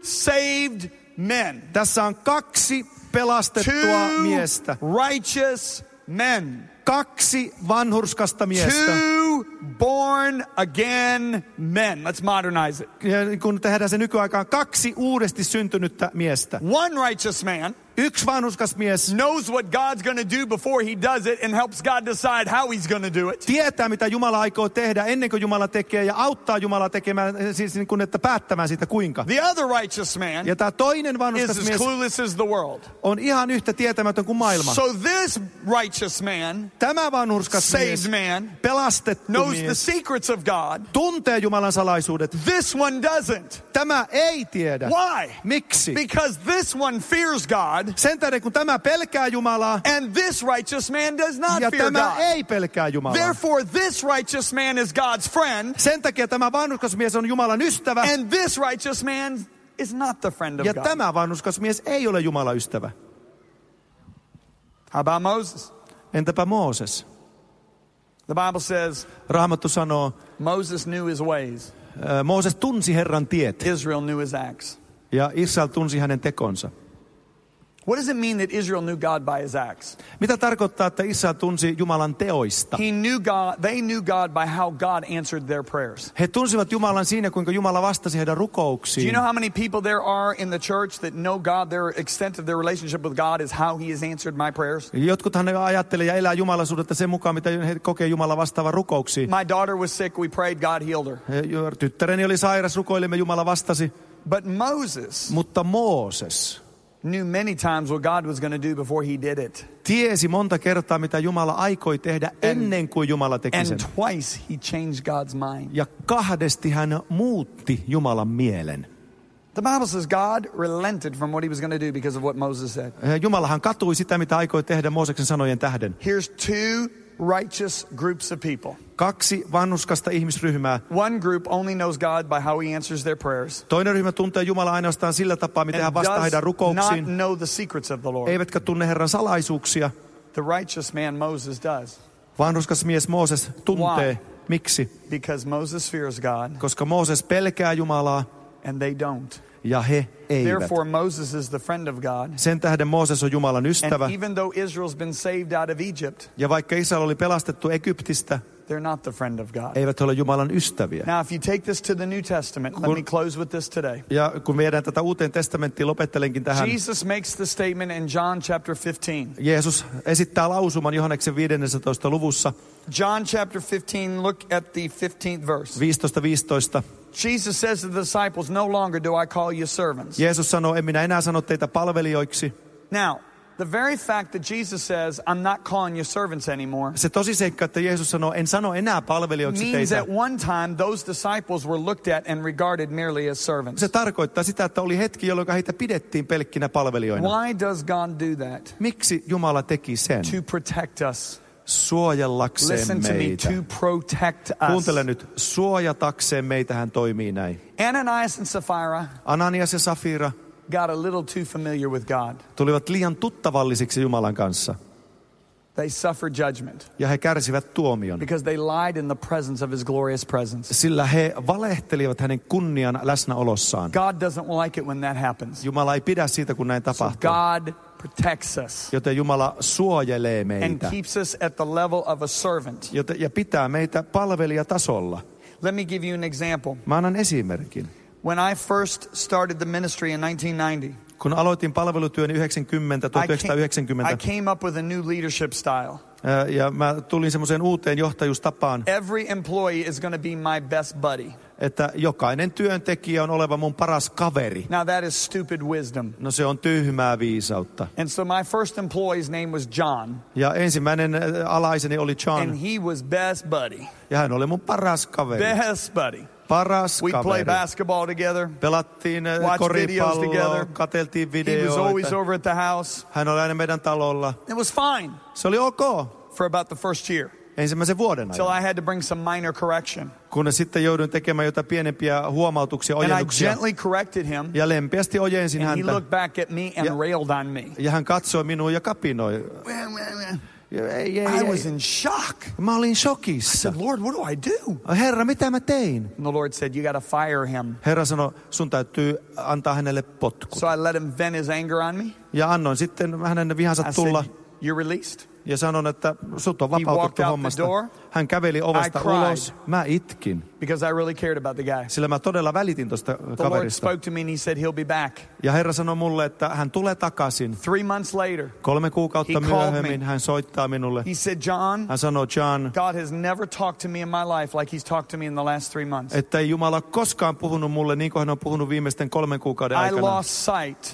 saved men. Tässä on kaksi pelastettua Two miestä. righteous men. Kaksi vanhurskasta miestä. Two born again men. Let's modernize it. Ja kun tehdään se nykyaikaan, kaksi uudesti syntynyttä miestä. One righteous man Yksi vanhurskas mies knows what God's going to do before he does it and helps God decide how he's going to do it. tietää, mitä Jumala aikoo tehdä ennen kuin Jumala tekee ja auttaa Jumala tekemään, siis niin kuin, että päättämään siitä kuinka. The other righteous man Ja tämä toinen is vanhurskas as mies clueless as the world. on ihan yhtä tietämätön kuin maailma. So this righteous man, Tämä vanhurskas mies, saved man, pelastettu knows the mies, secrets of God. tuntee Jumalan salaisuudet. This one doesn't. Tämä ei tiedä. Why? Miksi? Because this one fears God God. Sen tähden kun tämä pelkää Jumalaa. And this righteous man does not ja fear God. tämä ei pelkää Jumalaa. Therefore this righteous man is God's friend. Sen takia tämä vanhurskas mies on Jumalan ystävä. And this righteous man is not the friend of ja God. Ja tämä vanhurskas mies ei ole Jumalan ystävä. How about Moses? Entäpä Mooses? The Bible says, Raamattu sanoo, Moses knew his ways. Mooses tunsi Herran tiet. Israel knew his acts. Ja Israel tunsi hänen tekonsa. What does it mean that Israel knew God by his acts? Mitä tarkoittaa, että Israel tunsi Jumalan teoista? He knew God, they knew God by how God answered their prayers. He tunsivat Jumalan siinä, kuinka Jumala vastasi heidän rukouksiin. Do you know how many people there are in the church that know God, their extent of their relationship with God is how he has answered my prayers? Jotkuthan ne ajattelee ja elää Jumalaisuudetta sen mukaan, mitä he kokee Jumala vastaavan rukouksiin. My daughter was sick, we prayed, God healed her. Tyttäreni oli sairas, rukoilimme, Jumala vastasi. But Moses Mutta Mooses knew many times what God was going to do before he did it. Tiesi monta kertaa, mitä Jumala aikoi tehdä ennen kuin Jumala teki sen. And twice he changed God's mind. Ja kahdesti hän muutti Jumalan mielen. The Bible says God relented from what he was going to do because of what Moses said. Jumalahan katui sitä, mitä aikoi tehdä Mooseksen sanojen tähden. Here's two righteous groups of people. Kaksi vanhuskasta ihmisryhmää. One group only knows God by how he answers their prayers. Toinen ryhmä tuntee Jumalaa ainoastaan sillä tapaa, miten hän vastaa heidän rukouksiin. Not know the secrets of the Lord. Eivätkä tunne Herran salaisuuksia. The righteous man Moses does. Vanhurskas mies Mooses tuntee. Why? Miksi? Because Moses fears God. Koska Mooses pelkää Jumalaa. And they don't. Ja he eivät. Therefore Moses is the friend of God. Sen tähden Mooses on Jumalan ystävä. And even though Israel's been saved out of Egypt, ja vaikka Israel oli pelastettu Egyptistä, they're not the friend of God. Eivät ole Jumalan ystäviä. Now if you take this to the New Testament, kun, let me close with this today. Ja kun viedään tätä Uuteen testamenttiin, lopettelenkin tähän. Jesus makes the statement in John chapter fifteen. Jeesus esittää lausuman Johanneksen viidennessä luvussa. John chapter fifteen, look at the fifteenth verse. viisitoista viisitoista. Jesus says to the disciples, no longer do I call you servants. Jeesus sanoo, en minä enää sano teitä palvelijoiksi. Now, the very fact that Jesus says, I'm not calling you servants anymore. Se tosiseikka, että Jeesus sanoo, en sano enää palvelijoiksi teitä. Means at one time those disciples were looked at and regarded merely as servants. Se tarkoittaa sitä, että oli hetki, jolloin heitä pidettiin pelkkinä palvelijoina. Why does God do that? Miksi Jumala teki sen? To protect us. Suojellakseen Listen meitä. To me, to protect us. Kuuntele nyt, suojatakseen meitä hän toimii näin. Ananias and Sapphira Ananias ja Safira got a little too familiar with God. Tulivat liian tuttavallisiksi Jumalan kanssa. They suffered judgment. Ja he kärsivät tuomion. Because they lied in the presence of his glorious presence. Sillä he valehtelivat hänen kunnian läsnäolossaan. God doesn't like it when that happens. Jumala ei pidä siitä, kun näin tapahtuu. So God protects us. Joten Jumala suojelee meitä. And keeps us at the level of a servant. Joten, ja pitää meitä palvelijatasolla. Let me give you an example. Mä annan esimerkin. When I first started the ministry in nineteen ninety. Kun aloitin palvelutyöni yhdeksänkymmentä, tuhatyhdeksänsataayhdeksänkymmentä. I came up with a new leadership style. Ja mä tulin semmoiseen uuteen johtajuustapaan. Every employee is going to be my best buddy. Että jokainen työntekijä on oleva mun paras kaveri. Now that is stupid wisdom. No se on tyhmää viisautta. And so my first employee's name was John. Ja ensimmäinen alaiseni oli John. And he was best buddy. Ja hän oli mun paras kaveri. Best buddy. Paras we kaveri. Play basketball together. Pelattiin koripalloa, katseltiin videoita. He was always over at the house. Hän oli aina meidän talolla. It was fine. Se oli ok. For about the first year. Ensimmäisen vuoden ajan. Till I had to bring some minor correction. Kun sitten jouduin tekemään jotain pienempiä huomautuksia, ojennuksia. And I gently corrected him. Ja lempeästi ojensin and häntä. And he looked back at me and ja, railed on me. Ja hän katsoi minua ja kapinoi. Ei, ei, I was in shock. Mä olin shokissa. I said, Lord, what do I do? Herra, mitä mä tein? And the Lord said, you got to fire him. Herra sanoi, sun täytyy antaa hänelle potkut. So I let him vent his anger on me. Ja annoin sitten hänen vihansa tulla. I said, you're released. Ja sanon, että sut on vapautettu hommasta. Hän käveli ovesta ulos. Mä itkin. Because I really cared about the guy. Sillä mä todella välitin tosta kaverista. The Lord spoke to me and he said he'll be back. Ja Herra sanoi mulle, että hän tulee takaisin. Three months later. Kolme kuukautta myöhemmin hän soittaa minulle. He said, John. Hän sanoi, John. God has never talked to me in my life like he's talked to me in the last three months. Että ei Jumala koskaan puhunut mulle niin kuin hän on puhunut viimeisten kolmen kuukauden aikana. I lost sight.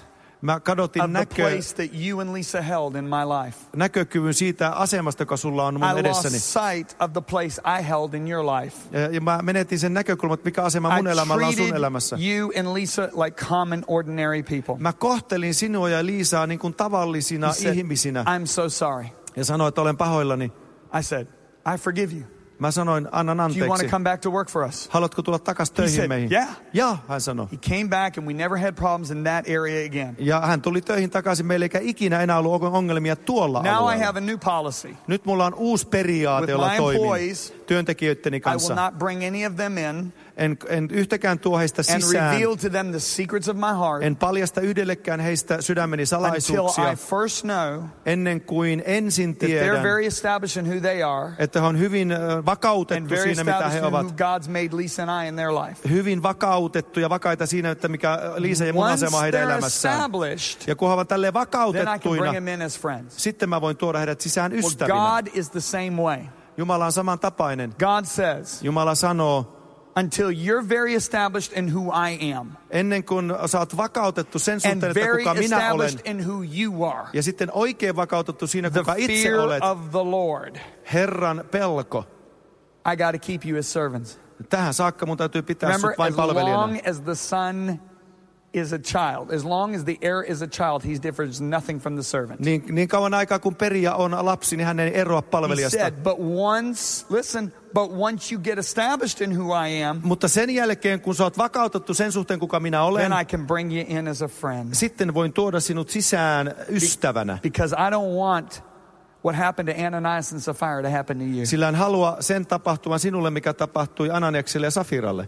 Mä kadotin of the näkö, place that you and Lisa held in my life. näkökyvyn siitä asemasta, joka sulla on mun I edessäni. lost sight of the place I held in your life. Ja, ja mä menetin sen näkökulman, että mikä asema mun elämällä on sun elämässä. You and Lisa like common ordinary people. Mä kohtelin sinua ja Liisaa niin kuin tavallisina He said, ihmisinä. I'm so sorry. Ja sanoin, että olen pahoillani. I said, I forgive you. Mä sanoin, annan Do you want to anteeksi. come back to work for us? Haluatko tulla takaisin He töihin said, meihin? yeah. Ja, hän sanoi. He came back and we never had problems in that area again. Ja hän tuli töihin takaisin meille, eikä ikinä enää ollut ongelmia tuolla Now alueella. I have a new policy. Nyt mulla on uusi periaate, With jolla my toimin employees, työntekijöitteni I will kanssa. not bring any of them in En, en yhtäkään tuo heistä and sisään. reveal to them the secrets of my heart En paljasta yhdellekään heistä sydämeni until salaisuuksia I first know ennen kuin ensin that they're tiedän, very established in who they are että he on hyvin ö, and vakautettu very siinä, mitä established he in who ovat. God's made Lisa and I in their life. Hyvin vakautettu ja vakaita siinä, että mikä Liisa ja mun Once asema heidän they're elämässään. established, Ja kun he ovat tälleen then I can bring vakautettuina, them in as friends. sitten mä voin tuoda heidät sisään Well, ystävinä. God is the same way. Jumala on samantapainen. God says, Jumala sanoo, until you're very established in who I am ennen kuin sä oot vakautettu sen and suhteen, että very kuka minä olen, established in who you are, ja sitten oikein vakautettu siinä, the kuka itse fear olet, of the Lord, Herran pelko. I got to keep you as servants. Tähän saakka mun täytyy pitää Remember, sut vain as long palvelijana. as the son is a child, as long as the heir is a child, he differs nothing from the servant. Niin, niin kauan aikaa kun perijä on lapsi, niin hän ei eroa He palvelijasta. said, but once, listen, but once you get established in who I am, Mutta sen jälkeen, kun sä oot vakautettu sen suhteen, kuka minä olen, then I can bring you in as a friend. sitten voin tuoda sinut sisään ystävänä. Because I don't want what happened to Ananias and Sapphira to happen to you. Sillä en halua sen tapahtuvan sinulle, mikä tapahtui Ananiakselle ja Safiralle.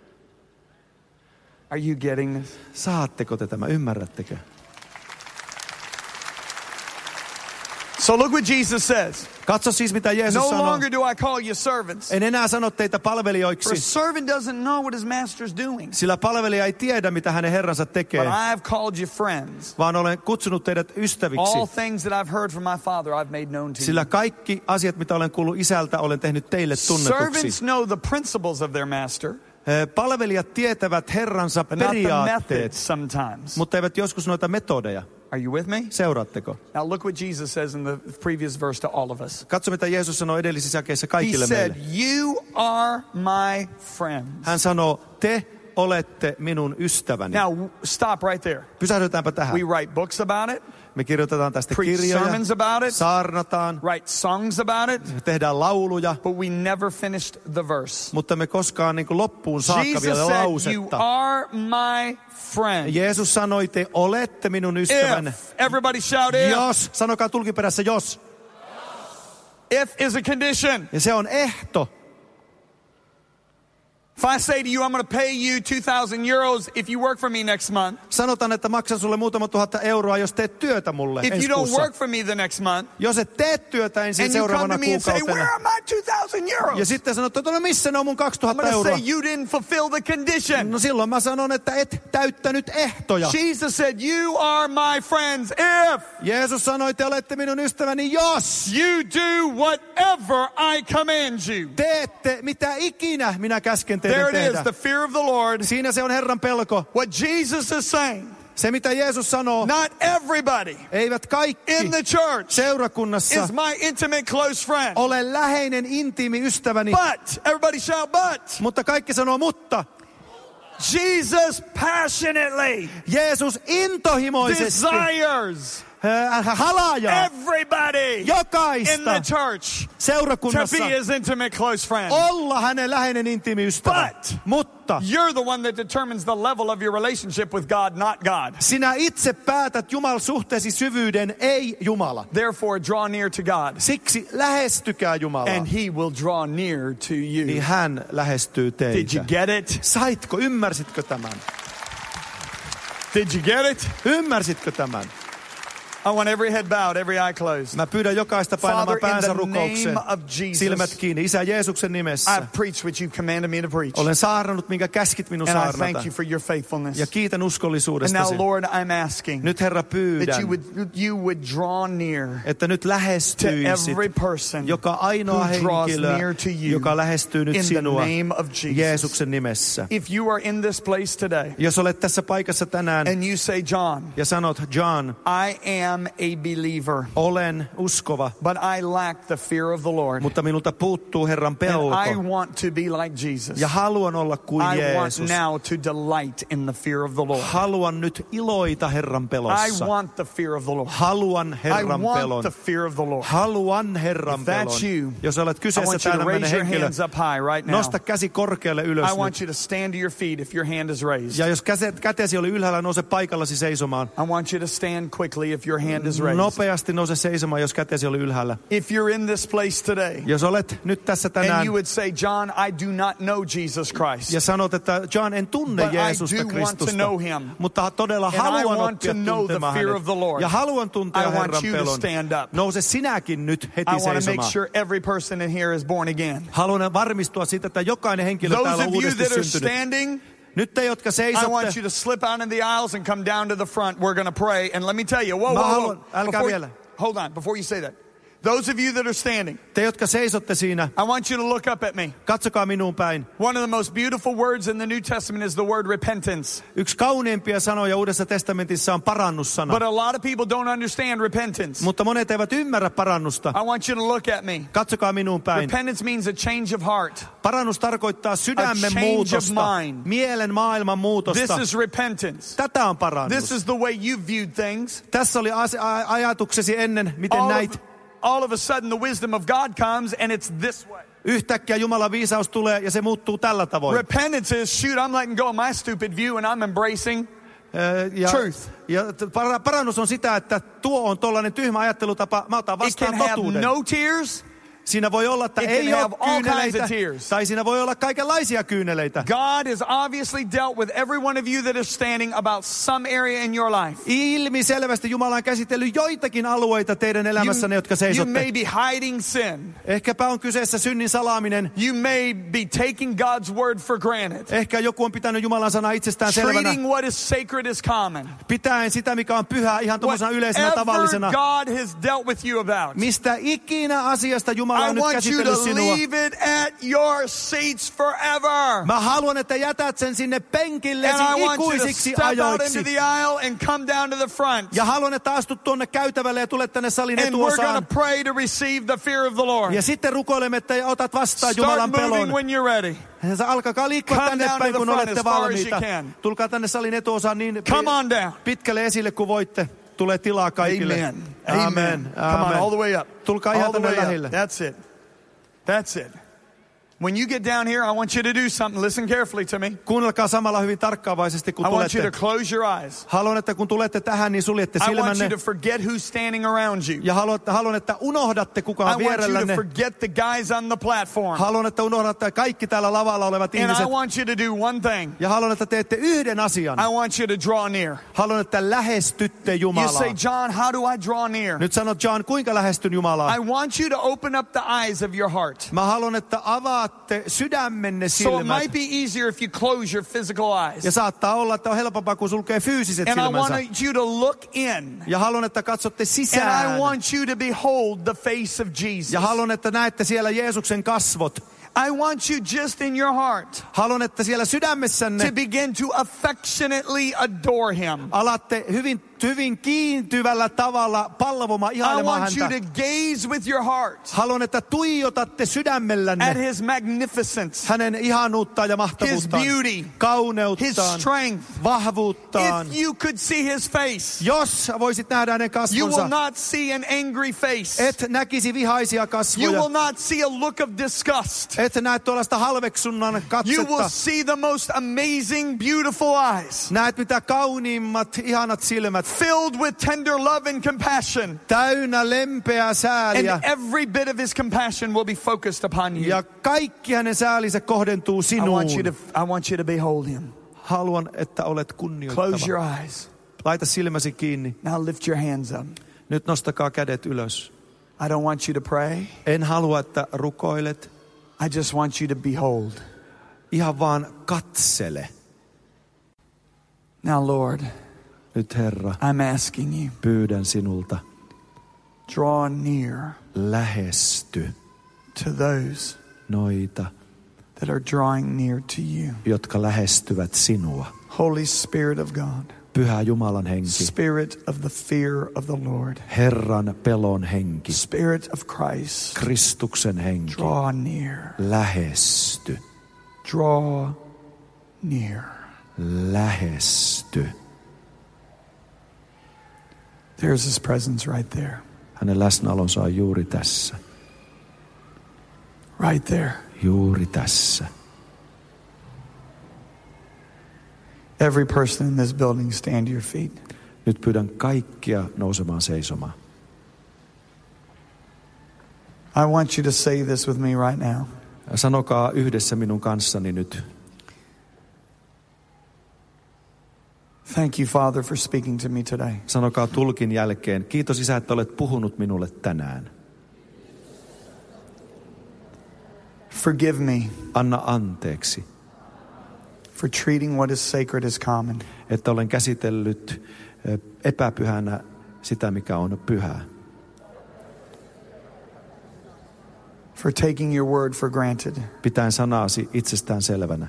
Are you getting this? Saatteko te tämä? Ymmärrättekö? So look what Jesus says. Katso siis, mitä Jeesus No sanoo. longer do I call you servants. En enää sano teitä For a palvelijoiksi, servant doesn't know what his master's doing. sillä palvelija ei tiedä, mitä hänen herransa tekee, But I have called you friends. vaan olen kutsunut teidät ystäviksi. All things that I've heard from my Father I've made known to you. Sillä kaikki asiat, mitä olen kuullut isältä, olen tehnyt teille tunnetuksi. Servants know the principles of their master, Palvelijat tietävät herransa but not the periaatteet, methods sometimes. mutta eivät joskus noita metodeja. Are you with me? Seuraatteko? Now look what Jesus says in the previous verse to all of us. Katso, mitä Jeesus sanoi edellisissä jakeissa He kaikille said, meille. you are my friends. Hän sanoo, te olette minun ystäväni. Now stop right there. Pysähdytäänpä tähän. We write books about it, Me kirjoitetaan tästä preach kirjoja, sermons about it, saarnataan, write songs about it, tehdään lauluja, but we never finished the verse. mutta me koskaan niin kuin loppuun saakka Jesus vielä said, you lausetta. are my friend. Jeesus sanoi, te olette minun ystävänne. If, everybody shout if. Jos, sanokaa tulkiperässä jos. If is a condition. Ja se on ehto. If I say to you, I'm going to pay you two thousand euros if you work for me next month. Sanotaan, että maksan sulle muutama tuhatta euroa, jos teet työtä mulle If ensi you don't kuussa. work for me the next month, Jos et tee työtä ensin and you come seuraavana to me and say, where kuukautena. are my two thousand euros? Ja sitten sanot, että no missä ne on mun I'm kaksituhatta going to euroa? say you didn't fulfill the condition. No silloin mä sanon, että et täyttänyt ehtoja. Jesus said, you are my friends if Jeesus sanoi, te olette minun ystäväni, jos you do whatever I command you. teette mitä ikinä minä käsken teidän There it is, tehdä. the fear of the Lord. Siinä se on Herran pelko. What Jesus is saying, Se mitä Jeesus sanoo, not everybody eivät kaikki in the church seurakunnassa is my intimate close friend. ole läheinen intiimi ystäväni. But, everybody shout but. Mutta kaikki sanoo mutta. Jesus passionately Jeesus intohimoisesti desires hän halajaa everybody in jokaista the church to seurakunnassa be his intimate close friend. olla hänen läheinen intiimi ystävä. But Mutta you're the one that determines the level of your relationship with God, not God. sinä itse päätät Jumalan suhteesi syvyyden, ei Jumala. Therefore, draw near to God, Siksi lähestykää Jumalaa, and he will draw near to niin you. hän lähestyy Did you teitä. get it? Saitko, ymmärsitkö tämän? Did you get it? Ymmärsitkö tämän? I want every head bowed, every eye closed. Mä pyydän jokaista painamaan päänsä rukoukseen. Silmät kiinni. Isä Jeesuksen nimessä. I've preached what you've commanded me to preach. Olen saarnannut, minkä käskit minun and saarnata. I thank you for your faithfulness. Ja kiitän uskollisuudestasi. And now, Lord, I'm asking nyt Herra pyydän, that you would, you would draw near että nyt lähestyisit to every person joka ainoa henkilö, joka lähestyy nyt sinua Jeesuksen nimessä. If you are in this place today, jos olet tässä paikassa tänään and you say, John, ja sanot, John, I am a believer, olen uskova, but I lack the fear of the Lord. Mutta minulta puuttuu Herran pelko. And I want to be like Jesus. Ja haluan olla kuin I Jeesus. want now to delight in the fear of the Lord. Haluan nyt iloita Herran pelossa. I want the fear of the Lord. Haluan Herran I want pelon. the fear of the Lord. Haluan Herran pelon. You, jos olet kyseessä tällainen henkilö, right nosta käsi korkealle ylös. I want you to stand to your feet if your hand is raised. Ja jos käsi, kätesi oli ylhäällä, nouse paikallasi seisomaan. I want you to stand quickly if your hand is raised. Nopeasti nouse seisomaan, jos kätesi oli ylhäällä. If you're in this place today, jos olet nyt tässä tänään, and you would say, John, I do not know Jesus Christ. Ja sanot, että John, en tunne but Jeesusta I do Kristusta, want to know him. Mutta todella and haluan I want oppia to know tuntemaan the fear of the Lord. Ja haluan tuntea I want Herran you pelon. To stand up. Nouse sinäkin nyt heti I want to seisomaan. make sure every person in here is born again. Haluan varmistua siitä, että jokainen henkilö Those täällä on uudesti syntynyt. Standing, nyt te, jotka seisotte, I want you to slip out in the aisles and come down to the front. We're going to pray. And let me tell you, whoa, whoa, whoa. Haluan, älkää before, vielä. Hold on, before you say that. Those of you that are standing, te, jotka seisotte siinä, I want you to look up at me. Katsokaa minuun päin. One of the most beautiful words in the New Testament is the word repentance. Yksi kauneimpia sanoja Uudessa testamentissa on parannussana. But a lot of people don't understand repentance. Mutta monet eivät ymmärrä parannusta. I want you to look at me. Katsokaa minuun päin. Repentance means a change of heart. Parannus tarkoittaa sydämen muutosta, mielen maailman muutosta. This is repentance. Tätä on parannus. This is the way you viewed things. Tässä oli ajatuksesi ennen, miten all näit. Of, all of a sudden the wisdom of God comes and it's this way. Yhtäkkiä Jumalan viisaus tulee ja se muuttuu tällä tavoin. Repentance is, shoot, I'm letting go of my stupid view and I'm embracing ja, truth. Ja parannus on sitä, että tuo on tollainen tyhmä ajattelutapa, mä otan vastaan totuuden. It can have no tears. Siinä voi olla, että it ei ole kyyneleitä, tears. Tai siinä voi olla kaikenlaisia kyyneleitä. God has obviously dealt with every one of you that is standing about some area in your life. Ilmi selvästi Jumala on käsitellyt joitakin alueita teidän elämässänne, jotka seisotte. You may be hiding sin. Ehkäpä on kyseessä synnin salaaminen. You may be taking God's word for granted. Ehkä joku on pitänyt Jumalan sanaa itsestään selvänä. Treating what is sacred as common. Pitäen sitä, mikä on pyhää, ihan tommosena yleisenä tavallisena. God has dealt with you about. Mistä ikinä asiasta Jumala I want you to leave it at your seats forever. Mä haluan, että jätät sen sinne penkillesi ikuisiksi ajoiksi. Into the aisle and come down to the front. Ja haluan, että astut tuonne käytävälle ja tulet tänne salin and etuosaan. And we're going to pray to receive the fear of the Lord. Ja sitten rukoilemme, että otat vastaan Start Jumalan pelon. when you're ready. Alkakaa liikkua come tänne päin, kun olette valmiita. Tulkaa tänne salin etuosaan niin pitkälle esille kuin voitte. Tulee tilaa kaikille. Amen. Amen. Amen. Come on, all the way up. Tulkaa ihan tänne lähelle. That's it. That's it. When you get down here, I want you to do something. Listen carefully to me. Kuunnelkaa samalla hyvin tarkkaavaisesti, kun I tulette. want you to close your eyes. Haluan, että kun tulette tähän, niin suljette silmänne. I want you to forget who's standing around you. Ja haluan, haluan että unohdatte, kuka on vierellänne. I want you to forget the guys on the platform. Haluan, että unohdatte kaikki täällä lavalla olevat and ihmiset. I want you to do one thing. Ja haluan, että teette yhden asian. I want you to draw near. Haluan, että lähestytte Jumalaa. You say, John, how do I draw near? Nyt sanot, John, kuinka lähestyn Jumalaa? I want you to open up the eyes of your heart. Mä haluan, että avaatte sydämenne silmät. So it might be easier if you close your physical eyes. Ja saattaa olla, että on helpompaa, kun sulkee fyysiset and silmänsä. I want you to look in. Ja haluan, että katsotte sisään. And I want you to behold the face of Jesus. Ja haluan, että näette siellä Jeesuksen kasvot. I want you just in your heart. Haluan, että siellä sydämessänne to begin to affectionately adore him. Alatte hyvin hyvin kiintyvällä tavalla palvomaan ihailemaan häntä. I want you to gaze with your heart. Haluan, että tuijotatte sydämellänne at his magnificence. Hänen ihanuuttaan ja mahtavuuttaan. His beauty. Kauneuttaan. His strength. Vahvuuttaan. If you could see his face. Jos voisit nähdä hänen kasvonsa. You will not see an angry face. Et näkisi vihaisia kasvoja. You will not see a look of disgust. Et näe tuollaista halveksunnan katsetta. You will see the most amazing, beautiful eyes. Näet mitä kauniimmat, ihanat silmät. Filled with tender love and compassion. Täynnä lempeää sääliä. And every bit of his compassion will be focused upon you. Ja kaikki hänen säälinsä kohdentuu sinuun. I want you to, I want you to behold him. Haluan, että olet kunnioittava. Close your eyes. Laita silmäsi kiinni. Now lift your hands up. Nyt nostakaa kädet ylös. I don't want you to pray. En halua, että rukoilet. I just want you to behold. Ihan vaan katsele. Now, Lord, nyt Herra, I'm asking you, pyydän sinulta, draw near, lähesty to those noita, that are drawing near to you. Jotka lähestyvät sinua. Holy Spirit of God. Pyhä Jumalan henki. Spirit of the fear of the Lord. Herran pelon henki. Spirit of Christ. Kristuksen henki. Draw near. Lähesty. Draw near. Lähesty. There's his presence right there. Hänen läsnäolonsa on juuri tässä. Right there. Juuri tässä. Every person in this building, stand to your feet. Nyt pyydän kaikkia nousemaan seisomaan. I want you to say this with me right now. Sanokaa yhdessä minun kanssani nyt. Thank you, Father, for speaking to me today. Sanokaa tulkin jälkeen. Kiitos, Isä, että olet puhunut minulle tänään. Forgive me. Anna anteeksi. For treating what is sacred as common. Että olen käsitellyt epäpyhänä sitä, mikä on pyhää. For taking your word for granted. Pitäen sanasi itsestään selvänä.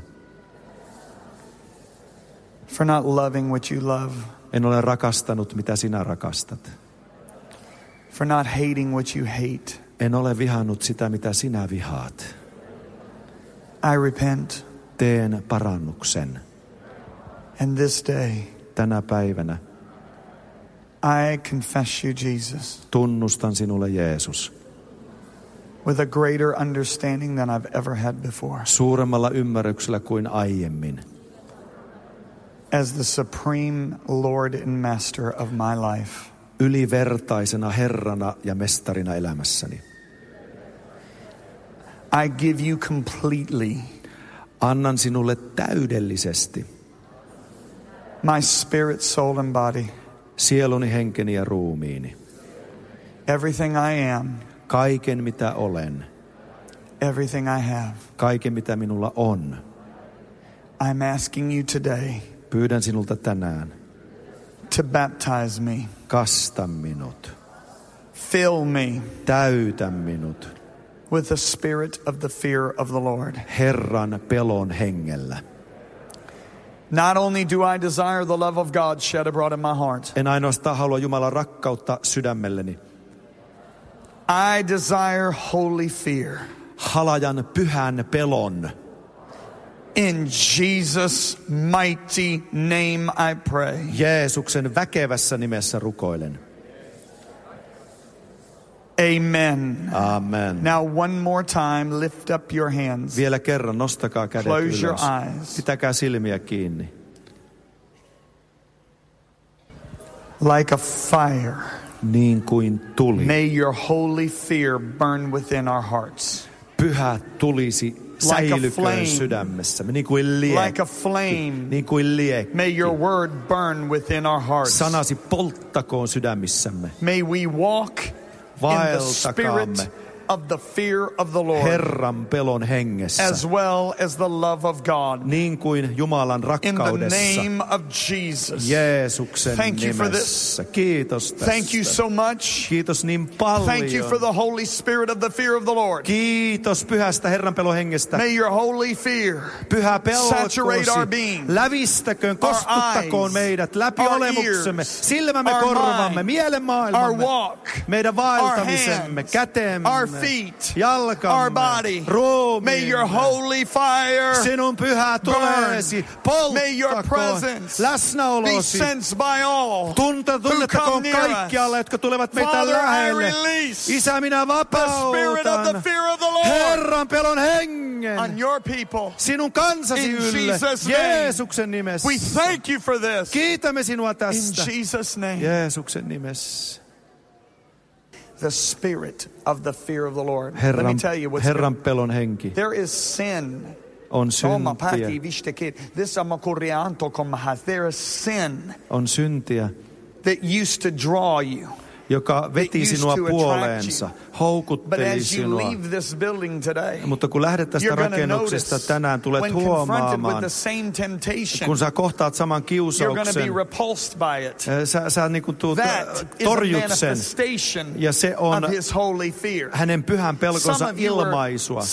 For not loving what you love. En ole rakastanut, mitä sinä rakastat. For not hating what you hate. En ole vihannut sitä, mitä sinä vihaat. I repent. Teen parannuksen. And this day, tänä päivänä, I confess you, Jesus. Tunnustan sinulle, Jeesus. With a greater understanding than I've ever had before. Suuremmalla ymmärryksellä kuin aiemmin. As the supreme Lord and Master of my life. Ylivertaisena Herrana ja mestarina elämässäni. I give you completely. Annan sinulle täydellisesti. My spirit, soul and body. Sieluni, henkeni ja ruumiini. Everything I am. Kaiken mitä olen. Everything I have. Kaiken mitä minulla on. I'm asking you today. Pyydän sinulta tänään. To baptize me. Kasta minut. Fill me. Täytä minut. With the spirit of the fear of the Lord. Herran pelon hengellä. Not only do I desire the love of God shed abroad in my heart. En ainoastaan halua Jumalan rakkautta sydämelleni. I desire holy fear. Halajan pyhän pelon. In Jesus' mighty name I pray. Jeesuksen väkevässä nimessä rukoilen. Amen. Amen. Now one more time, lift up your hands. Vielä kerran nostakaa kädet Close ylös. your eyes. Pitäkää silmiä kiinni. Like a fire. Niin kuin tuli. May your holy fear burn within our hearts. Pyhä tulisi säilyköön sydämessämme, niin kuin liekki. Like a flame. Niin kuin liekki. May your word burn within our hearts. Sanasi polttakoon sydämissämme. May we walk in the spirit of the fear of the Lord. Herran pelon hengessä. As well as the love of God. Niin kuin Jumalan rakkaudessa. In the name of Jesus. Jeesuksen Thank nimessä. You for this. Kiitos tästä. Thank you so much. Kiitos niin paljon. Thank you for the Holy Spirit of the fear of the Lord. Kiitos pyhästä Herran pelon hengestä. May your holy fear Pyhä saturate our being. Lävistäköön, koskuttakoon meidät läpi olemuksemme, silmämme, korvamme, mielen maailmamme, meidän vaeltamisemme, kätemme, feet, jalkamme, our body. ruumiimme. May your holy fire sinun pyhä tulesi May your presence läsnäolosi be sensed by all Tunta, tunnettakoon kaikkialla, jotka tulevat meitä Father, lähelle. Isä, minä vapautan Herran pelon hengen on your people. Sinun kansasi In ylle Jesus' Jeesuksen nimessä. We thank you for this. Kiitämme sinua tästä. In Jesus' name. Jeesuksen nimessä. The spirit of the fear of the Lord. Herran, Let me tell you what's Herran pelon henki. There is sin. On syntiä. There is sin on syntiä, that used to draw you. joka veti sinua puoleensa, houkutteli sinua. Mutta kun lähdet tästä rakennuksesta tänään, tulet huomaamaan, kun sä kohtaat saman kiusauksen, sä, sä niin kuin tuut, torjut sen. Ja se on hänen pyhän pelkonsa ilmaisua.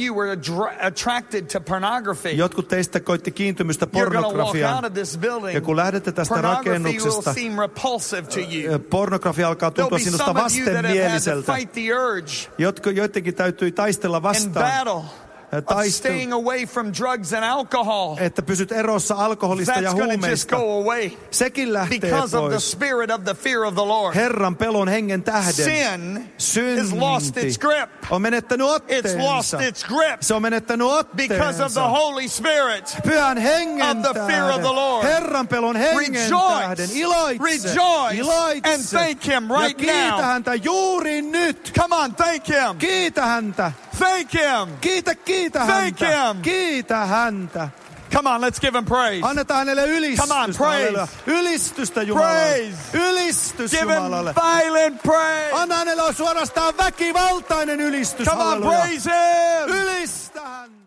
Jotkut teistä koitti kiintymystä pornografiaan. Ja kun lähdette tästä rakennuksesta, pornografia alkaa tuntua sinusta vastenmieliseltä. Joidenkin täytyy taistella vastaan. Staying away from drugs and alcohol. Että pysyt erossa alkoholista ja huumeista. Sekin lähtee because pois. Of the spirit of the fear of the Lord. Herran pelon hengen tähden. Sin Synti has lost its grip. On menettänyt otteensa. It's lost its grip. Se on menettänyt otteensa. Because of the Holy Spirit. Pyhän hengen of the fear of the Lord. Herran pelon hengen Rejoice. tähden. Iloitse. Rejoice. Iloitse. And thank him right now. Ja kiitä now. häntä juuri nyt. Come on, thank him. Kiitä häntä. Thank him. Kiitä, kiitä Thank häntä. him. Kiitä häntä. Come on, let's give him praise. Annetaan hänelle ylistystä. Come on, praise. Ylistystä Jumalalle. Praise. Ylistys give Jumalalle. Him violent praise. Anna hänelle suorastaan väkivaltainen ylistys. Come on, praise him. Ylistä häntä.